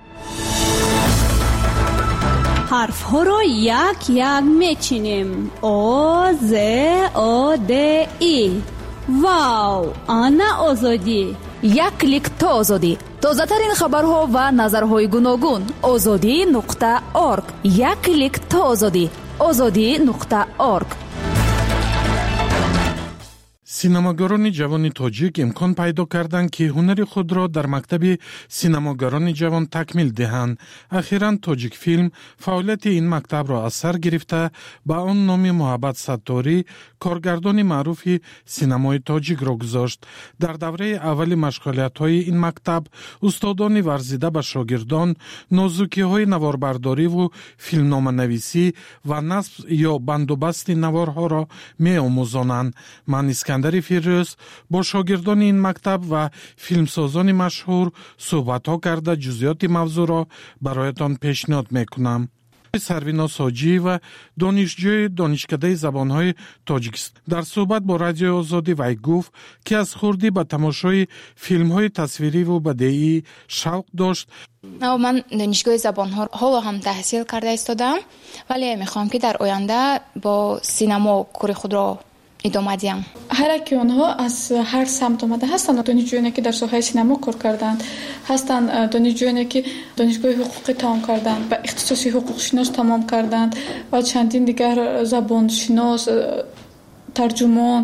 Speaker 14: ҳарфҳоро як як мечинем. о з о д и. вау, ана озодӣ.
Speaker 19: як клик то озодӣ. тозатарин хабарҳо ва назарҳои гуногун. озодӣ нуқта орг. як клик то озодӣ. озодӣ нуқта орг.
Speaker 5: синамогарони ҷавони тоҷик имкон пайдо карданд ки ҳунари худро дар мактаби синамогарони ҷавон такмил диҳанд. ахиран тоҷик филм фаъолияти ин мактабро аз сар гирифта ба он номи муҳаббат сатторӣ, коргардони маъруфи синамои тоҷикро гузошт. дар давраи аввали машғулиятҳои ин мактаб устодони варзида ба шогирдон нозукиҳои наворбардориву филмноманависӣ ва насб ё бандубасти наворҳоро меомӯзонанд. ман искандари фирӯз бо шогирдони ин мактаб ва филмсозони машҳур суҳбатҳо карда ҷузъиёти мавзӯъро бароятон пешниҳод мекунам. сарвинос ҳоҷиева, донишҷӯи донишкадаи забонҳои Тоҷикистон, дар суҳбат бо Радиои Озодӣ вай гуфт, ки аз хурдӣ ба тамошои филмҳои тасвириву бадеӣ шавқ дошт.
Speaker 9: ман донишгоҳи забонҳо ҳоло ҳам таҳсил карда истодам, вале мехоҳам ки дар оянда бо синамо кори худро идома диҳам.
Speaker 22: ҳар яки онҳо аз ҳар самт омада ҳастанд. донишҷӯёне ки дар соҳаи синамо кор карданд, ҳастанд донишҷӯёне ки донишгоҳи ҳуқуқӣ тамом карданд, ба ихтисоси ҳуқуқшинос тамом карданд ва чандин дигар забоншинос, тарҷумон.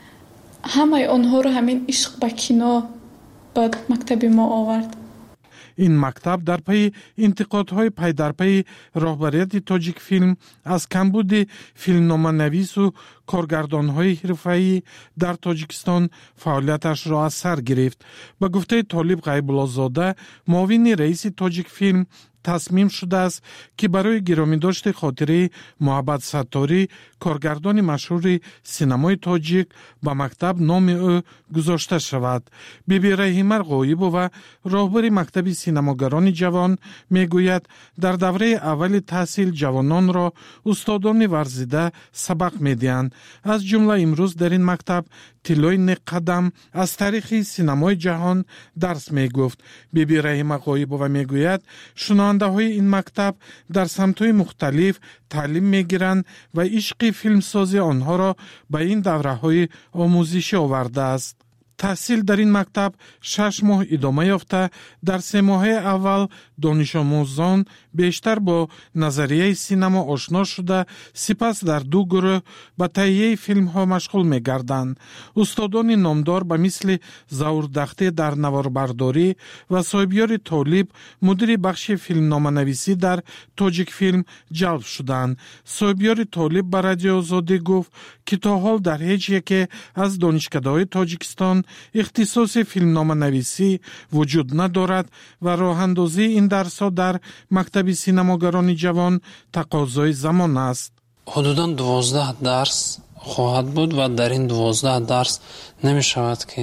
Speaker 22: ҳамаи онҳоро ҳамин ишқ ба кино ба мактаби мо овард.
Speaker 5: ин мактаб дар пайи интиқодҳои пайдарпайи роҳбарияти тоҷик филм аз камбуди филмноманавису коргардонҳои ҳирфаӣ дар Тоҷикистон фаъолияташро аз сар гирифт. ба гуфтаи Толиб Ғайбуллозода, муовини раиси тоҷик филм, тасмим шудааст, ки барои гиромидошти хотираи муҳаббат сатторӣ, коргардони машҳури синамои тоҷик, ба мактаб номи ӯ гузошта шавад. биби Раҳима Ғоибова, роҳбари мактаби синамогарони ҷавон, мегӯяд, дар давраи аввали таҳсил ҷавононро устодони варзида сабақ медиҳанд. аз ҷумла имрӯз дар ин мактаб тиллои неққадам аз таърихи синамои ҷаҳон дарс мегуфт. биби Раҳима Ғоибова мегӯяд, шунавандаҳои ин мактаб дар самтҳои мухталиф таълим мегиранд ва ишқи филмсозӣ онҳоро ба ин давраҳои омӯзишӣ овардааст. таҳсил дар ин мактаб шаш моҳ идома ёфта, дар се моҳаи аввал донишомӯзон бештар бо назарияи синамо ошно шуда, сипас дар ду гурӯҳ ба таҳияи филмҳо машғул мегарданд. устодони номдор ба мисли Заурдахтӣ дар наворбардорӣ ва Соҳибёри Толиб, мудири бахши филмноманависӣ дар Тоҷик филм ҷалб шуданд. Соҳибёри Толиб ба Радиои Озодӣ гуфт, ки то ҳол дар ҳеҷ яке аз донишкадаҳои Тоҷикистон ихтисоси филмноманависӣ вуҷуд надорад ва роҳандозии ин дарсҳо дар мактаби синамогарони ҷавон тақозои замон аст.
Speaker 10: ҳудудан дувоздаҳ дарс хоҳад буд ва дар ин дувоздаҳ дарс намешавад ки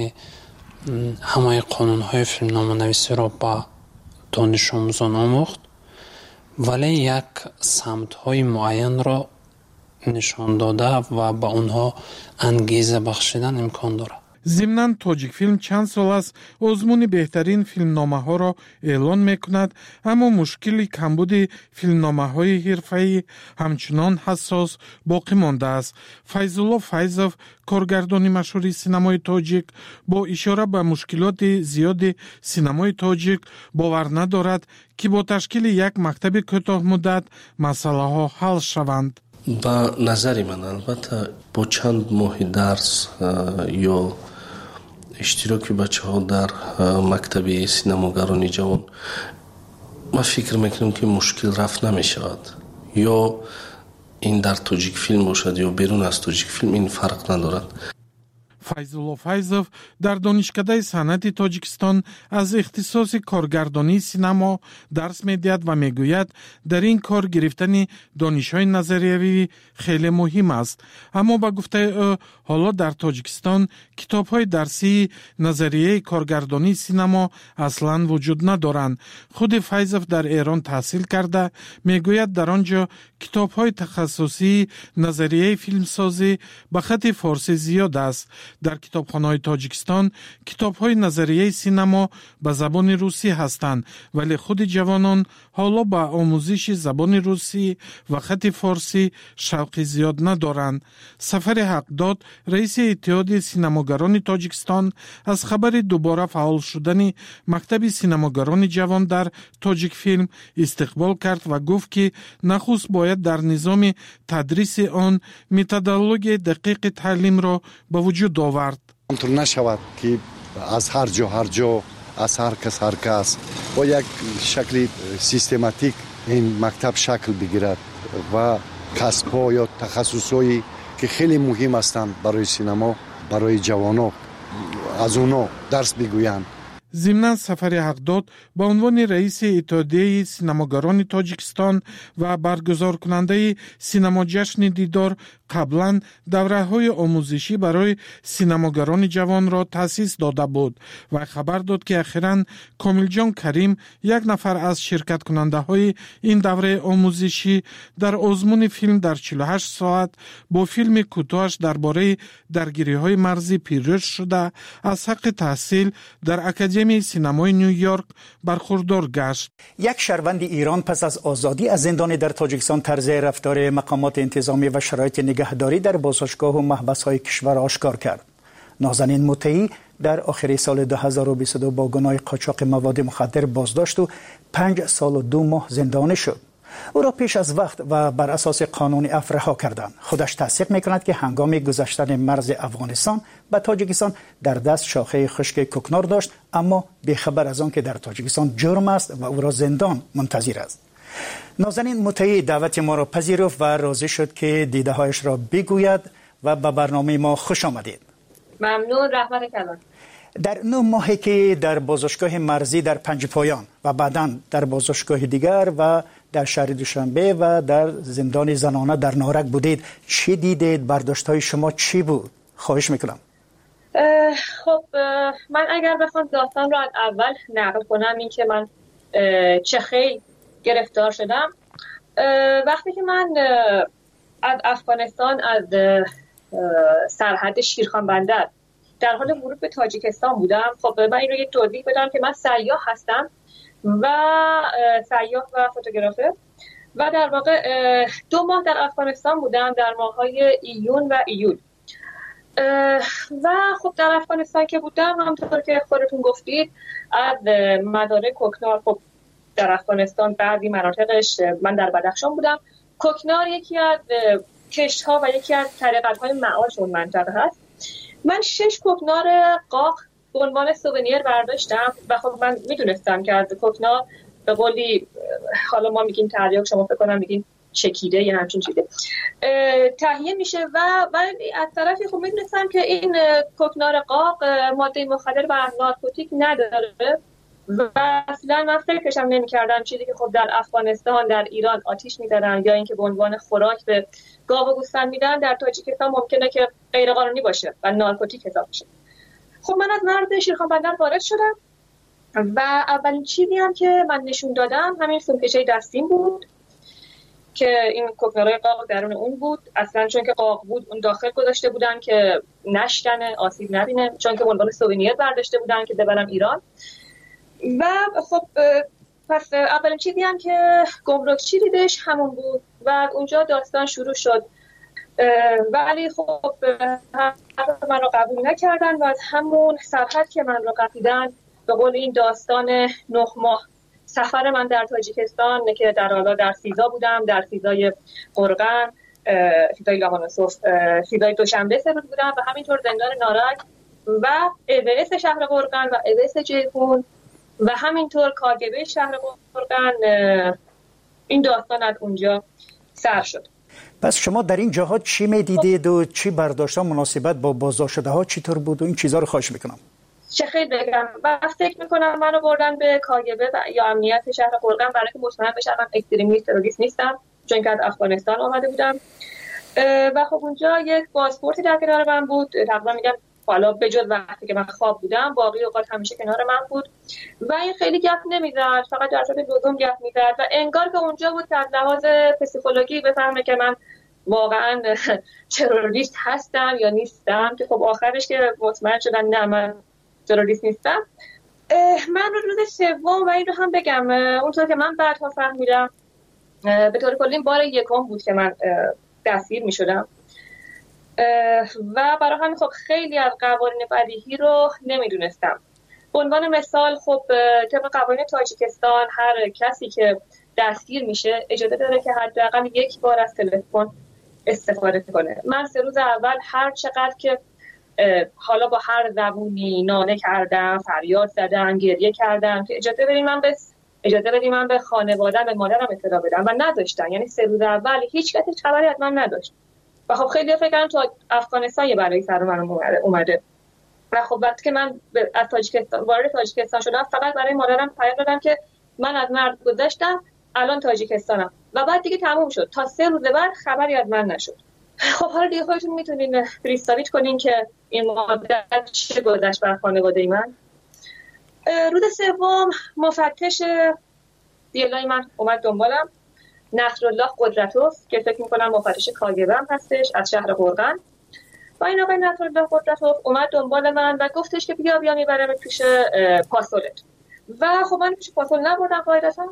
Speaker 10: ҳамаи қонунҳои филмноманависиро ба донишомӯзон омӯхт, вале як самтҳои муайянро нишон дода ва ба онҳо ангеза бахшидан имкон дорад.
Speaker 5: зимнан тоҷик филм чанд сол аст озмуни беҳтарин филмномаҳоро эълон мекунад, аммо мушкили камбуди филмномаҳои ҳирфаӣ ҳамчунон ҳассос боқӣ мондааст. Файзулло Файзов, коргардони машҳури синамои тоҷик, бо ишора ба мушкилоти зиёди синамои тоҷик бовар надорад, ки бо ташкили як мактаби кӯтоҳмуддат масъалаҳо ҳал шаванд.
Speaker 11: ба назари ман албатта бо чанд моҳи дарс ё иштироки бачаҳо дар мактаби синамогарони ҷавон, ма фикр мекунам ки мушкил рафт намешавад. ё ин дар тоҷик филм бошад ё берун аз тоҷик филм, ин фарқ надорад.
Speaker 5: Файзулло Файзов дар донишкадаи санъати Тоҷикистон аз ихтисоси коргардонии синамо дарс медиҳад ва мегӯяд, дар ин кор гирифтани донишҳои назариявӣ хеле муҳим аст. Аммо ба гуфтаи ӯ, ҳоло дар Тоҷикистон китобҳои дарсии назарияи коргардонии синамо аслан вуҷуд надоранд. худи Файзов дар Эрон таҳсил карда, мегӯяд, дар он ҷо китобҳои тахассусии назарияи филмсозӣ ба хати форсӣ зиёд аст. дар китобхонаҳои Тоҷикистон китобҳои назарияи синамо ба забони русӣ ҳастанд, вале худи ҷавонон ҳоло ба омӯзиши забони русӣ ва хати форсӣ шавқи зиёд надоранд. Сафари Ҳақдод, раиси иттиҳоди синамогарони Тоҷикистон, аз хабари дубора фаъол шудани мактаби синамогарони ҷавон дар Тоҷик филм истиқбол кард ва гуфт, ки нахуст бояд дар низоми тадриси он методологияи дақиқи таълимро ба вуҷуд آورد.
Speaker 1: اینطور نشود که از هر جا هر جا از هر کس هر کس با یک شکل سیستماتیک این مکتب شکل بگیرد و کسب‌ها یا تخصصایی که خیلی مهم هستند برای سینما، برای جوانان، از اونا درس بگویند.
Speaker 5: ضمن سفر حقداد با عنوان رئیس اتحادیه سینماگران تاجیکستان و برگزار کننده سینما جشن دیدار قبلا دوره‌های آموزشی برای سینماگران جوان را تأسیس داده بود و خبر داد که اخیراً کامل جان کریم یک نفر از شرکت کننده های این دوره آموزشی در آزمون فیلم در چهل و هشت ساعت با فیلم کوتاهش درباره درگیری های مرزی پیروز شده از حق تحصیل در اکادمی سینمای نیویورک برخوردار گشت.
Speaker 7: یک شهروند ایران پس از آزادی از زندان در تاجیکستان طرز رفتار مقامات انتظامی و شرایط نگهداری در بازداشتگاه و محبس‌های کشور آشکار کرد. نازنین مطیعی در آخر سال دو هزار و بیست و دو با گناه قاچاق مواد مخدر بازداشت و پنج سال و دو ماه زندانی شد. او را پیش از وقت و بر اساس قانون عفو رها کردند. خودش تصدیق می‌کند که هنگام گذشتن مرز افغانستان به تاجیکستان در دست شاخه خشک کوکنار داشت، اما بی‌خبر از آن که در تاجیکستان جرم است و او را زندان منتظر است. نازنین مطیعی دعوت ما را پذیرفت و راضی شد که دیده‌هایش را بگوید و به برنامه ما خوش آمدید.
Speaker 3: ممنون. رحمت کلان.
Speaker 7: در نه ماهی که در بازداشتگاه مرزی در پنج پایان و بعداً در بازداشتگاه دیگر و در شهر دوشنبه و در زندان زنانه در نارک بودید، چی دیدید؟ برداشت‌های شما چی بود؟ خواهش میکنم.
Speaker 3: خب من اگر بخوام داستان را از اول نقل کنم، این که من چه خیلی گرفتار شدم وقتی که من از افغانستان از سرحد شیرخان بندر در حال ورود به تاجیکستان بودم. خب من این رو یک توضیح بدم که من سیاح هستم و سیاح و فوتوگرافر و در واقع دو ماه در افغانستان بودم، در ماه‌های ایون و ایول. و خب در افغانستان که بودم، همونطور که خودتون گفتید، از مدارک کوکنار، خب در افغانستان بعضی مناطقش، من در بدخشان بودم، کوکنار یکی از کشت‌ها و یکی از طریقت‌های معاش اون منطقه هست. من شش کوکنار قاق به عنوان سوونیر برداشتم و خب من میدونستم که از کوکنار به قولی، حالا ما میگیم تریاک، شما فکر کنم میگین چکیده یا همچین چیزی، تهیه میشه و ولی از طرفی خب میدونستم که این کوکنار قاق ماده مخدر و نارکوتیک نداره و اصلا من فکرشم نمی‌کردم چیزی که خب در افغانستان، در ایران آتیش می‌زدن یا اینکه به عنوان خوراک به گاو و گوسفند میدن، در تاجیکستان ممکنه که غیر قانونی باشه و نارکوتیک حساب بشه. خب من از مرز شیرخان بندر وارد شدم و اولین چیزی هم که من نشون دادم همین سومکشه دستیم بود که این کوکنارای قاق درون اون بود. اصلا چون که قاق بود اون داخل گذاشته بودن که نشکنه، آسیب نبینه، چون که به عنوان سوونیر برداشته بودن که ببرم ایران. و خب پس اولین چیزی هم که گمرکچی دیدش همون بود و اونجا داستان شروع شد. ولی خب من رو قبول نکردن و از همون سرحد که من رو قپیدن، به قول این داستان نه ماه سفر من در تاجیکستان که در حالا در سیزا بودم، در سیزای قرغن، سیزای لاهانوسوف، سیزای دوشنبه سه روز بودم و همینطور زندان نارک و اویس شهر قرغن و اویس جیهون و همینطور کاگبه شهر قرغن. این داستان از اونجا سر شد.
Speaker 7: پس شما در این جاها چی میدیدید و چی برداشت ها مناسبت با بازداشت شده ها چطور بود و این چیزا رو خواهش میکنم.
Speaker 3: چه خیلی بگم و فکر میکنم منو بردن به کاگبه و یا امنیت شهر قرغن برای که مطمئن بشم من اکستریمیست تروریست نیستم، چون که از افغانستان آمده بودم. و خب اونجا یک پاسپورتی در کنار من بود، تقریبا میگم حالا به جز وقتی که من خواب بودم باقی اوقات همیشه کنار من بود و این خیلی گپ نمیزد، فقط در صورت لزوم گپ میزد و انگار که اونجا بود که از لحاظ پسیکولوژی بفهمه که من واقعا تروریست هستم یا نیستم، که خب آخرش که مطمئن شدن نه من تروریست نیستم. من رو روز سوم و این رو هم بگم اونطور که من بعدها فهمیدم به طور کلی بار یکم بود که من دستگیر میشدم و برای همین خب خیلی از قوانین بدیهی رو نمیدونستم. به عنوان مثال خب طبق قوانین تاجیکستان هر کسی که دستگیر میشه اجازه داره که حداقل یک بار از تلفن استفاده کنه. من سه روز اول هر چقدر که حالا با هر زبونی ناله کردم، فریاد زدم، گریه کردم که اجازه بدید من به اجازه بدید من به خانواده‌ام، به مادرم اطلاع بدم و نداشتن. یعنی سه روز اول هیچ کسی خبری از من نداشت و خب خیلی فکر کردن تو افغانستان یه بلایی سر من اومده و خب وقتی که من از تاجیکستان وارد تاجیکستان شدم فقط برای مادرم پیام دادم که من از مرد گذشتم، الان تاجیکستانم و بعد دیگه تموم شد. تا سه روز بعد خبری از من نشد. خب حالا دیگه خودتون میتونین پریستاویچ کنین که این مدت چه گذشت بر خانواده من. روز سوم مفتش دیلای من اومد دنبالم، نصرالله قدرتوف که فکر میکنم مفتش کاگبه هم هستش از شهر قرغن. و این آقای نصرالله قدرتوف اومد دنبال من و گفتش که بیا بیا میبرم پیش پاسولت. و خب من پیش پاسول نبردم قاعدتا.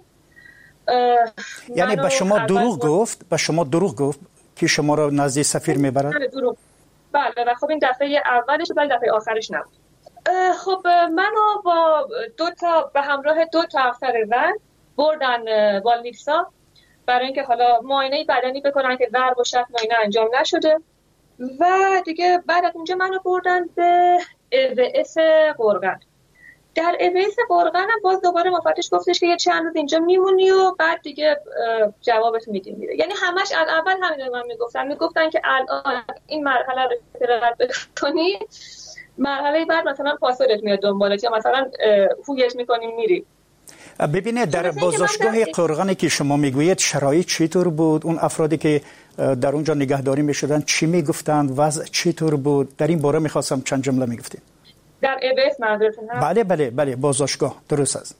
Speaker 7: یعنی به شما دروغ گفت به شما دروغ گفت که شما رو نزد سفیر میبرد؟
Speaker 3: بله دروغ. بله و خب این دفعه اولش ولی دفعه آخرش نبود. خب منو با دو تا به همراه دو تا افسر زن بردن والنیسا برای اینکه حالا معاینه بدنی بکنن که ضرب و شتم معاینه انجام نشده و دیگه بعد از اونجا منو بردن به اوس قرغن. در اوس قرغن هم باز دوباره مفتش گفتش که یه چند روز اینجا میمونی و بعد دیگه جوابت میدیم میره. یعنی همش از اول همین من میگفتن میگفتن که الان این مرحله رو رد بکنی، مرحله بعد مثلا پاسولت میاد دنبالت یا مثلا هویت میکنیم میری.
Speaker 7: ببینید در بازداشتگاه قرغنی که شما میگویید شرایط چطور بود؟ اون افرادی که در اونجا نگهداری میشدن چی میگفتند؟ وضع چطور بود؟ در این باره میخواستم چند جمله میگفتین.
Speaker 3: در اوس منظورتون هست؟
Speaker 7: بله بله بله بازداشتگاه درست است.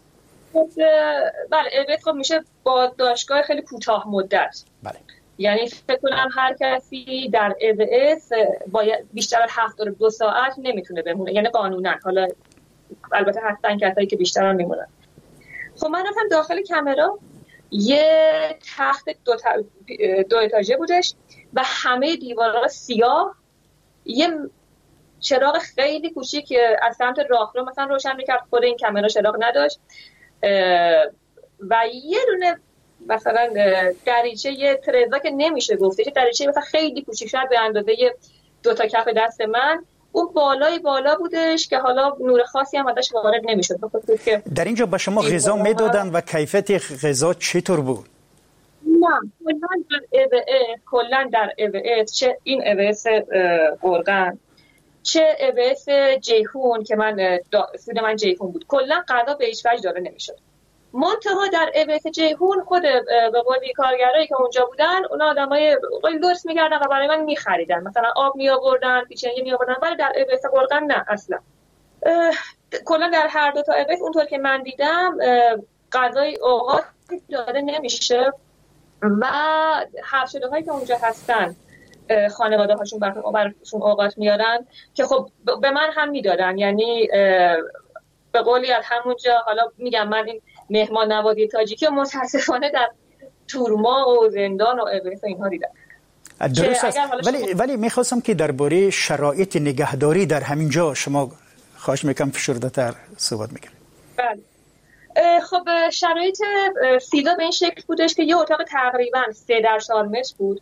Speaker 3: بله اوس خب میشه بازداشتگاه خیلی کوتاه مدت.
Speaker 7: بله.
Speaker 3: یعنی فکر کنم هر کسی در اوس باید بیشتر از هفتاد و دو ساعت نمیتونه بمونه، یعنی قانونا. حالا البته هستن کسایی که بیشتر هم میمونن. خب من رفتم داخل کامرا، یه تخت دو, تا... دو اتاژه بودش و همه دیوارها سیاه، یه چراغ خیلی کوچیک که از سمت راهرو مثلا روشن میکرد، خود این کامرا چراغ نداشت و یه دونه مثلا دریچه یه ترزا که نمیشه گفته، یه دریچه مثلا خیلی کوچیک شد به اندازه دو تا کف دست من، اون بالای بالا بودش که حالا نور خاصی هم ازش وارد نمیشد.
Speaker 7: در اینجا به شما غذا میدادن و کیفیت غذا چطور بود؟
Speaker 3: نه کلا در اوس کلا در اوس چه این اوس قرغن چه اوس جیهون که من سود من جیهون بود، کلا غذا به هیچ وجه داده نمیشد. منتها در اوس جیهون خود به قولی کارگرایی که اونجا بودن اونا آدمای قولی درست می‌کردن و برای من می‌خریدن، مثلا آب می‌آوردن، پیچنی می‌آوردن، ولی در اوس قرغن نه اصلا. کلا در هر دو تا اوس اونطور که من دیدم غذای اوقات داده نمیشه و حبس شده‌هایی که اونجا هستن خانواده‌هاشون براشون اوقات میارن که خب به من هم میدادن. یعنی به قولی از همونجا، حالا میگم من این مهمان نوازی تاجیکی و متاسفانه در تورما و زندان و اوس و اینها دیدم.
Speaker 7: درست است. ولی ولی میخواستم که درباره شرایط نگهداری در همین جا شما خواهش میکنم فشرده‌تر صحبت میکنید.
Speaker 3: بله. خب شرایط سیدا به این شکل بودش که یه اتاق تقریبا سه در چهار متر بود.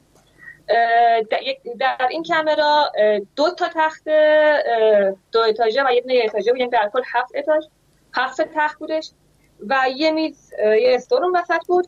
Speaker 3: در این کامرا دو تا تخت دو اتاژه و یه دونه اتاژه بود، یعنی در کل هفت اتاژ هفت تخت بودش و یه میز یه استور اون وسط بود،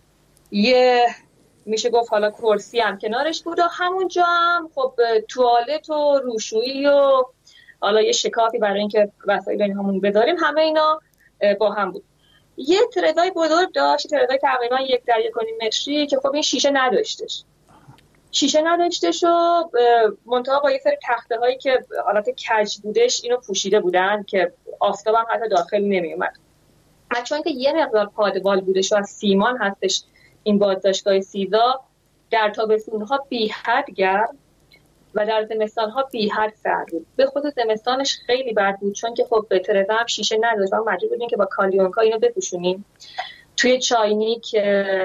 Speaker 3: یه میشه گفت حالا کرسی هم کنارش بود و همونجا هم خب توالت و روشویی و حالا یه شکافی برای اینکه وسایل این همون بذاریم، همه اینا با هم بود. یه ترزای بزرگ داشت، ترزای تقریبا یک در یک و نیم متری که خب این شیشه نداشتش شیشه نداشتش و منتها با یه سری تخته هایی که حالت کج بودش اینو پوشیده بودن که آفتاب هم حتی داخل نمی اومد. چون که یه مقدار پادبال بودش و از سیمان هستش این بازداشتگاه سیدا، در تابستون‌ها بی حد گرم و در زمستان‌ها بی حد سرد بود. به خصوص زمستانش خیلی بد بود چون که خب به ترزه هم شیشه نداشت و مجبور بودیم که با کالیونکا اینو بپوشونیم. توی چاینیک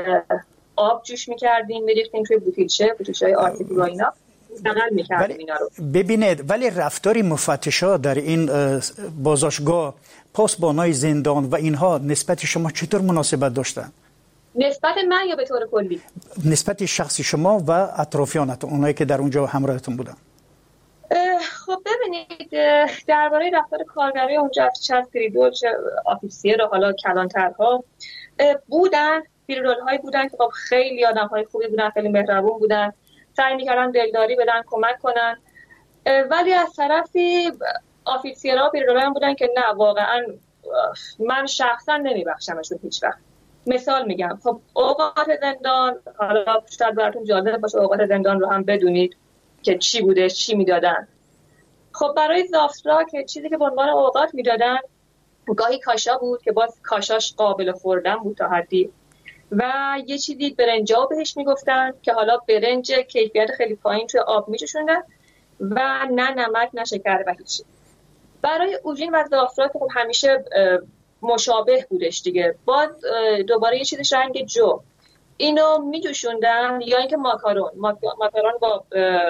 Speaker 3: آب جوش می‌کردیم، می‌ریختیم توی بوتیلچه، بوتیلچه‌های آرتیفی و اینا استعمال می‌کردیم اینا رو.
Speaker 7: ببینید ولی رفتار مفتشا در این بازداشتگاه، پاسبانای زندان و اینها نسبت شما چطور مناسبت داشتن؟
Speaker 3: نسبت من یا به طور کلی؟
Speaker 7: نسبت شخصی شما و اطرافیانتون، اونایی که در اونجا همراهتون بودن.
Speaker 3: خب خب ببینید درباره رفتار کارگرای اونجا چه از پریدول چه آفیسیر و حالا کلانترها بودن، پریدول هایی بودن که خب خیلی آدم های خوبی بودن، خیلی مهربون بودن، سعی میکردن دلداری بدن، کمک کنن. ولی از طرفی آفیسیرها و پریدول هم بودن که نه واقعا من شخصا نمیبخشمشون هیچ وقت. مثال میگم، خب اوقات زندان، حالا شاید براتون جالب باشه اوقات زندان رو هم بدونید که چی بوده، چی میدادن. خب برای زافترا که چیزی که به عنوان اوقات میدادن گاهی کاشا بود که باز کاشاش قابل خوردن بود تا حدی، و یه چیزی برنجا بهش میگفتن که حالا برنج کیفیت خیلی پایین توی آب میچشوندن و نه نمک نه شکر و هیچ. برای اوژین و زافترا که خب همیشه مشابه بودش دیگه، باز دوباره یه چیزش رنگ جو، اینو میجوشوندن یا اینکه ماکارون ماکارون با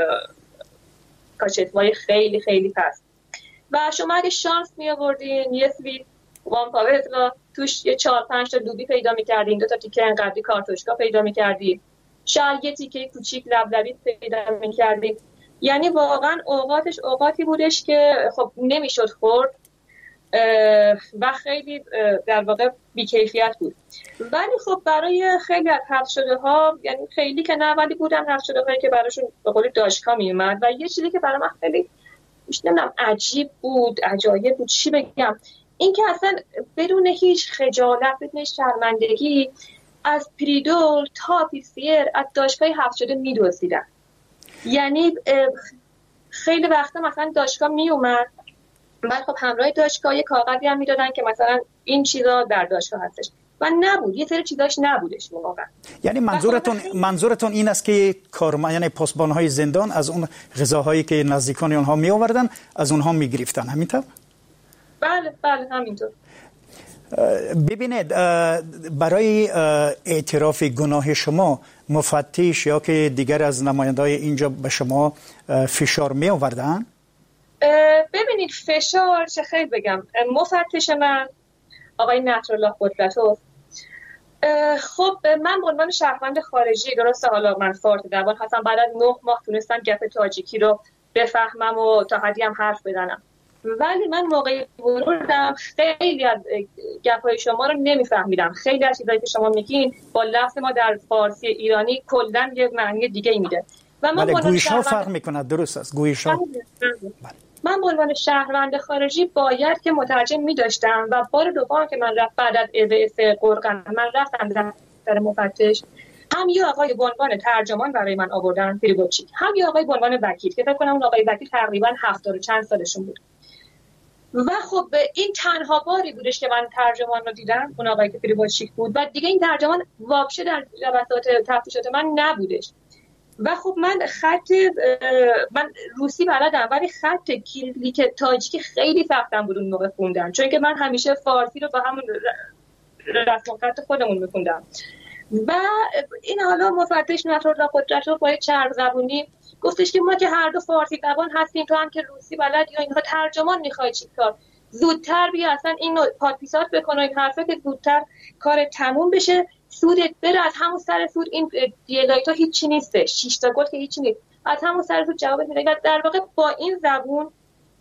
Speaker 3: کاچتوای خیلی خیلی پست. و شما اگه شانس می آوردین یه سویت وان پاوتلا توش یه چهار پنج تا دوبی پیدا می‌کردین، دو تا تیکه انقدری کارتوشکا پیدا می‌کردین، شاید یه تیکه کوچیک لبلبی پیدا می‌کردین. یعنی واقعا اوقاتش اوقاتی بودش که خب نمیشد خورد و خیلی در واقع بی‌کیفیت بود. ولی خب برای خیلی از حذف شده ها، یعنی خیلی که نه ولی بودن حذف شده هایی که براشون به قول داشکا میومد. و یه چیزی که برای من خیلی نمیدونم عجیب بود، عجایب بود، چی بگم، این که اصلا بدون هیچ خجالت، بدون شرمندگی از پریدول تا آفیسیر از داشکای حذف شده میدوزیدن. یعنی خیلی وقتا مثلا داشکا میومد بعد خب همراه داشکا یه کاغذی هم میدادن که مثلا این چیزا در داشکا هستش و نبود، یه سری چیزاش نبودش واقعا.
Speaker 7: یعنی منظورتون منظورتون این است که کارمند یعنی پاسبان‌های زندان از اون غذاهایی که نزدیکان اونها می آوردن از اونها می گرفتن، همینطور؟
Speaker 3: بله بله همینطور.
Speaker 7: ببینید برای اعتراف گناه شما مفتش یا که دیگر از نماینده‌های اینجا به شما فشار می آوردن؟
Speaker 3: ببینید فشار چه خیلی بگم، مفتش من آقای نصرالله قدرتوف، خب من به عنوان شهروند خارجی، درسته حالا من فارسی زبان هستم، بعد از نه ماه تونستم گپ تاجیکی رو بفهمم و تا حدی هم حرف بزنم، ولی من موقعی ورودم خیلی از گپ‌های شما رو نمیفهمیدم. خیلی از چیزایی که شما میگین با لفظ ما در فارسی ایرانی کلاً یه معنی دیگه ای میده و من
Speaker 7: بله گویش‌ها فرق میکنه. درست است گویش‌ها.
Speaker 3: من به عنوان شهروند خارجی باید که مترجم می‌داشتم و بار دوم که من رفت بعد از اذاعه قرقن من رفتم دفتر مفتش، هم یه آقای به عنوان ترجمان برای من آوردن پریبوچی، هم یه آقای به عنوان وکیل که فکر کنم اون آقای وکیل تقریبا هفتاد و چند سالشون بود. و خب این تنها باری بودش که من ترجمان رو دیدم، اون آقای که پریبوچی بود و دیگه این ترجمان واقشه در جلسات تفتیشات من نبودش. و خب من خط من روسی بلدم ولی خط کیریلیک تاجیکی خیلی سختم بود اون موقع خوندن، چون که من همیشه فارسی رو با همون رسم خط خودمون میخوندم. و این حالا مفتش نصرالله قدرتوف با چرب زبونی گفتش که ما که هر دو فارسی زبان هستیم، تو هم که روسی بلد یا اینها ترجمان میخوای چی کار، زودتر بیا اصلا اینو پادپیسات بکن و این حرفه که زودتر کار تموم بشه، سودت بره، از همون سر سود این دیلایت ها هیچی نیسته، شش تا گل که هیچی نیست، از همون سر سود جواب میده. و در واقع با این زبون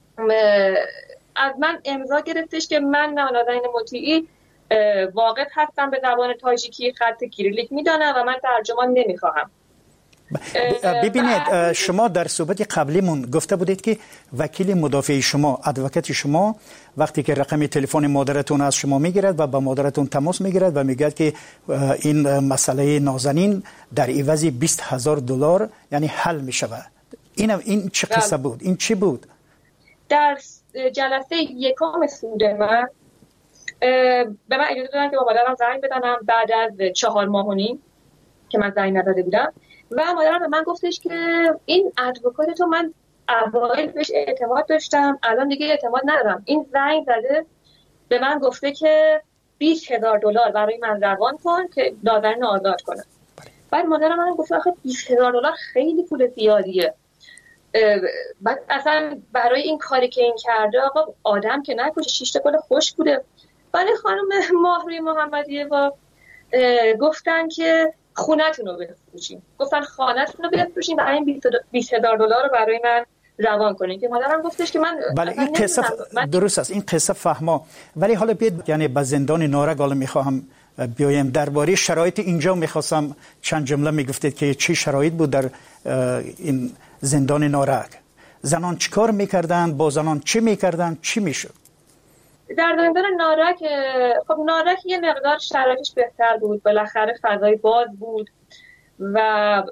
Speaker 3: از من امضا گرفتش که من نازنین مطیعی واقف هستم به زبان تاجیکی، خط کیریلیک میدانم و من ترجمان نمیخواهم.
Speaker 7: ببینید شما در صحبت قبلیمون گفته بودید که وکیل مدافع شما، ادوکات شما وقتی که رقم تلفن مادرتون از شما میگیرد و با مادرتون تماس میگیرد و میگه که این مسئله نازنین در عوض بیست هزار دلار یعنی حل میشود، این این چه قصه بود؟ این چی بود؟
Speaker 3: در جلسه یکم سود من به من اجازه دادن که با مادرم زنگ بزنم بعد از چهار ماه و نیم که من زنگ نداده بودم و مادرم به من گفتش که این ادوکات تو من اوایل بهش اعتماد داشتم، الان دیگه اعتماد ندارم، این زنگ زده به من گفته که بیست هزار دلار برای من روان کن که نازنین آزاد کنم. بعد مادرم من گفت آخه بیست هزار دلار خیلی پول زیادیه، بعد اصلا برای این کاری که این کرده آقا آدم که نکشه، شش تا گل خوش بوده. ولی خانم ماهروی محمدیه با گفتن که خونتون رو بفروشین، گفتن خانتون رو بفروشین و این بیست هزار دلار رو برای من روان کنه. که مادرم گفتش که من
Speaker 7: بله این قصه من... درست است، این قصه فهما. ولی حالا بیاد یعنی به زندان نارک حالا میخواهم بیایم درباره شرایط اینجا. میخواستم چند جمله میگفتید که چی شرایط بود در این زندان نارک؟ زنان چیکار میکردن؟ با زنان چی میکردن؟ چی میشد؟
Speaker 3: در زندان نارک خب نارک یه مقدار شرایطش بهتر بود، بالاخره فضای باز بود و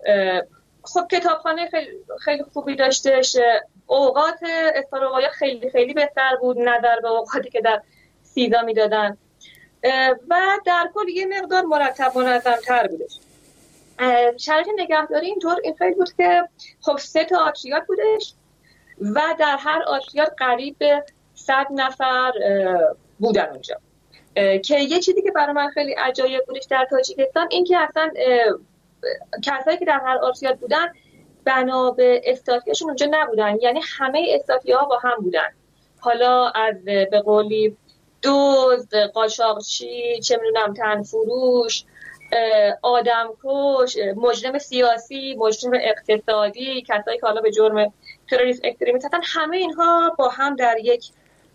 Speaker 3: خب کتابخانه خیلی, خیلی خوبی داشتش. اوقات استراحت خیلی خیلی بهتر بود نظر به اوقاتی که در سیزا میدادن و در کل یه مقدار مرتب و منظم‌تر بودش. شرایط نگهداری اینطور این خیلی بود که خب سه تا آتریات بودش و در هر آتریات قریب به صد نفر بودن اونجا. که یه چیزی که برای من خیلی عجایب بودش در تاجیکستان این که اصلا کسایی که در هر آتریات بودن بنا به استاتیاشون اونجا نبودن، یعنی همه استاتیاها با هم بودن. حالا از به قولی دزد، قاچاقچی، چه میدونم تنفروش، آدمکش، مجرم سیاسی، مجرم اقتصادی، کسایی که حالا به جرم تروریسم اکستریمیسم هستن، همه اینها با هم در یک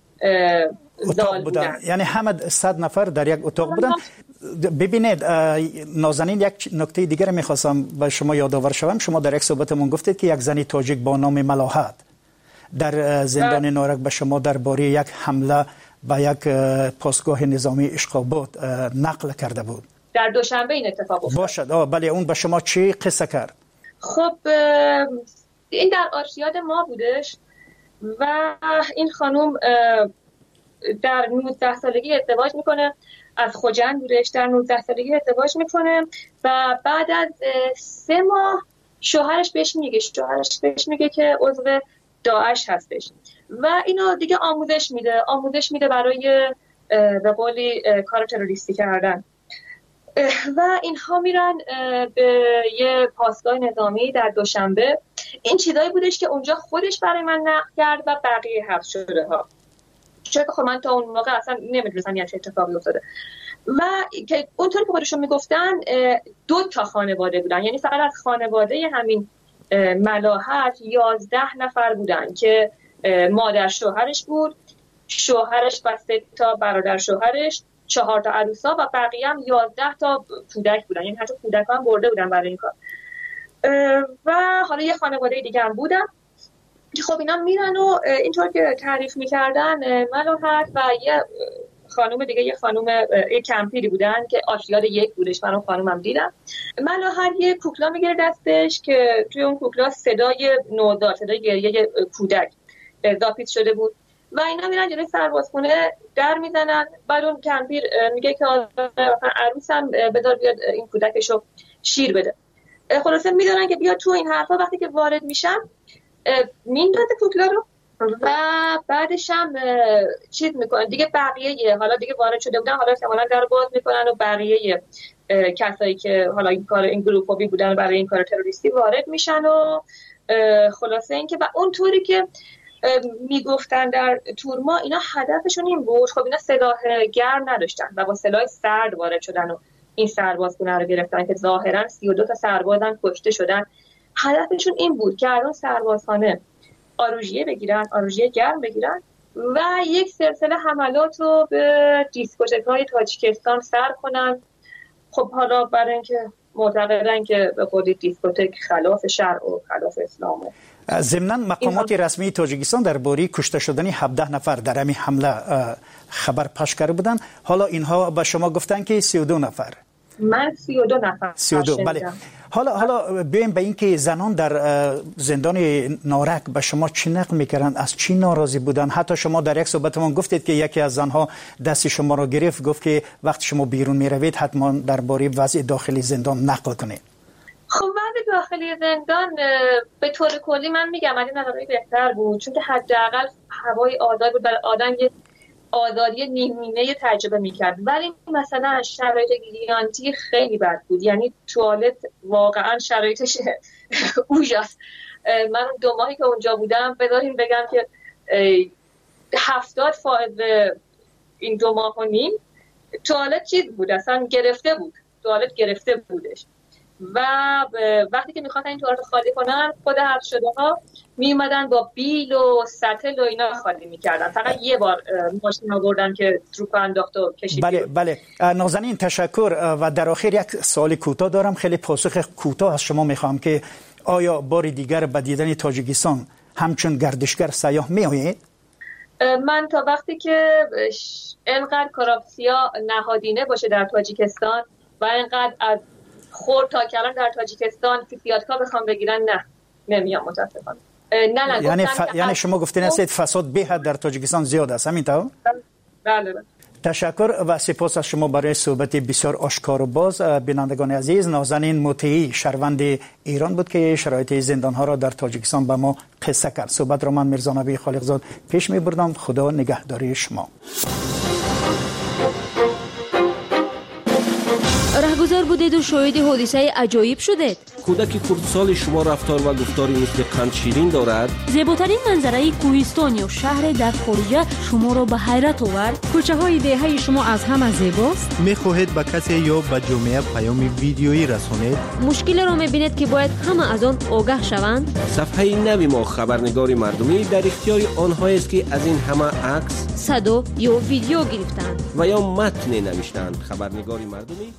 Speaker 7: اتاق بودن. بودن یعنی همه صد نفر در یک اتاق بودن. ببینید نازنین، یک نکته دیگر میخواستم به شما یادآور شوم. شما در یک صحبتمون گفتید که یک زنی تاجیک با نام ملاحت در زندان نارک به شما درباره یک حمله به یک پاسگاه نظامی اشقاباد نقل کرده بود.
Speaker 3: در دوشنبه این اتفاق افتاد.
Speaker 7: باشد. بله اون به شما چی قصه کرد؟
Speaker 3: خب این در آرشیاد ما بودش و این خانم در نوزده سالگی ازدواج میکنه، از خوجند بودش، در نوزده سالگی ازدواج میکنه و بعد از سه ماه شوهرش بهش میگه شوهرش بهش میگه که عضو داعش هستش و اینو دیگه آموزش میده آموزش میده برای به قولی کار تروریستی کردن و اینها میرن به یه پاسگاه نظامی در دوشنبه. این چیزایی بودش که اونجا خودش برای من نقل کرد و بقیه حبس شده ها، چون خب من تا اون موقع اصلا نمیدونستم یه چه اتفاقی افتاده و که اونطور که خودشون میگفتن دو تا خانواده بودن، یعنی فقط از خانواده همین ملاحت یازده نفر بودن که مادر شوهرش بود، شوهرش و سه تا برادر شوهرش، چهار تا عروسا و بقیه هم یازده تا کودک بودن، یعنی حتی کودک هم برده بودن برای این کار. و حالا یه خانواده دیگه هم بودن که خب اینا میرن و اینطور که تعریف میکردن ملاحت و یه خانوم دیگه یه خانوم یه کمپیری بودن که آشیاد یک بودش، من اون خانومم دیدم. ملاحت یه کوکلا میگیره دستش که توی اون کوکلا صدای نوزاد، صدای گریه کودک داپیت شده بود و اینا میرن جلوی سربازخونه در میزنن. بعد اون کمپیر میگه که عروسم بذار بیاد این کودکشو شیر بده. خلاصه میدونن که بیاد تو این حرفا. وقتی که وارد میشن میندازه کوکلا رو و بعدش هم چیز میکنن دیگه. بقیه حالا دیگه وارد شده بودن، حالا احتمالاً در باز میکنن و بقیه کسایی که حالا این کار این گروپی بودن برای این کار تروریستی وارد میشن و خلاصه این که و اونطوری که میگفتن در تورما اینا هدفشون این بود. خب اینا سلاح گرم نداشتن و با سلاح سرد وارد شدن و این سربازخونه رو گرفتن که ظاهرا سی و دو تا سربازن کشته شدن. هدفشون این بود که از اون سربازخانه آروژیه بگیرن، آروژیه گرم بگیرن و یک سلسله حملات رو به دیسکوتک‌های تاجیکستان سر کنن. خب حالا برای اینکه معتقدن که به خودی دیسکوتک خلاف شرع و خلاف اسلامه.
Speaker 7: ضمناً مقامات رسمی تاجیکستان درباره کشته شدن هفده نفر در همین حمله خبر پخش کرده بودن. حالا اینها به شما گفتن که سی و دو نفر.
Speaker 3: من سی و دو نفر.
Speaker 7: سی و دو بله. حالا حالا بیایم به این که زنان در زندان نارک به شما چی نقل میکردن، از چی ناراضی بودن؟ حتی شما در یک صحبتمون گفتید که یکی از زنها دست شما رو گرفت، گفت که وقتی شما بیرون میروید حتما درباره وضع داخلی زندان نقل کنید.
Speaker 3: خب وضع داخلی زندان به طور کلی من میگم از این نظر بهتر بود، چون که حداقل هوای آزاد بود، برای آدم یه آزادی نیمینه تجربه میکرد. ولی مثلا شرایط گیلانتی خیلی بد بود، یعنی توالت واقعا شرایطش اوجاست. من دو ماهی که اونجا بودم بذاریم بگم که هفتاد فائز این دو ماه و نیم توالت چیز بود، اصلا گرفته بود، توالت گرفته بودش و وقتی که میخواستن این توالت خالی کنن خود حذف شده ها میومدن با بیل و سطل و اینا خالی میکردن. فقط یه بار ماشین آوردن که تروپ انداخت و کشید.
Speaker 7: بله بله نازنین تشکر. و در آخر یک سوال کوتاه دارم، خیلی پاسخ کوتاه از شما میخوام که آیا بار دیگر به دیدن تاجیکستان همچون گردشگر سیاح میآیید؟
Speaker 3: من تا وقتی که اینقدر کراپسیا نهادینه باشه در تاجیکستان و اینقدر از خورد تا کلان در تاجیکستان فیفیاتکا بخوام بگیرن نه نمیام متاسفانه. نه نه
Speaker 7: یعنی ف... یعنی شما گفتین هستید فساد به حد در تاجیکستان زیاد است، همینطور؟
Speaker 3: بله بله.
Speaker 7: تشکر و سپاس از شما برای صحبت بسیار آشکار و باز. بینندگان عزیز، نازنین مطیعی شهروند ایران بود که شرایط زندان ها را در تاجیکستان به ما قصه کرد. صحبت را من میرزا نبی خالقزاد پیش می بردم. خدا نگهداری شما.
Speaker 18: رهگذر بودید و شاهد حادثه عجایب شدید.
Speaker 12: کودک کردسال شما رفتار و گفتاری مثل قند شیرین دارد.
Speaker 18: زیباترین منظره کوهستان یا شهر در خارج شما را به حیرت آورد.
Speaker 13: کوچه های دهه شما از همه زیباست.
Speaker 15: میخواهید به کسی یا به جامعه پیام ویدیویی رسانید؟
Speaker 18: مشکل را میبینید که باید همه از آن آگاه شوند.
Speaker 12: صفحه نوی ما خبرنگار مردمی در اختیار آنهایی است که از این همه عکس،
Speaker 18: صدا یا ویدیو گرفتند
Speaker 12: و یا متن نوشتند. خبرنگار مردمی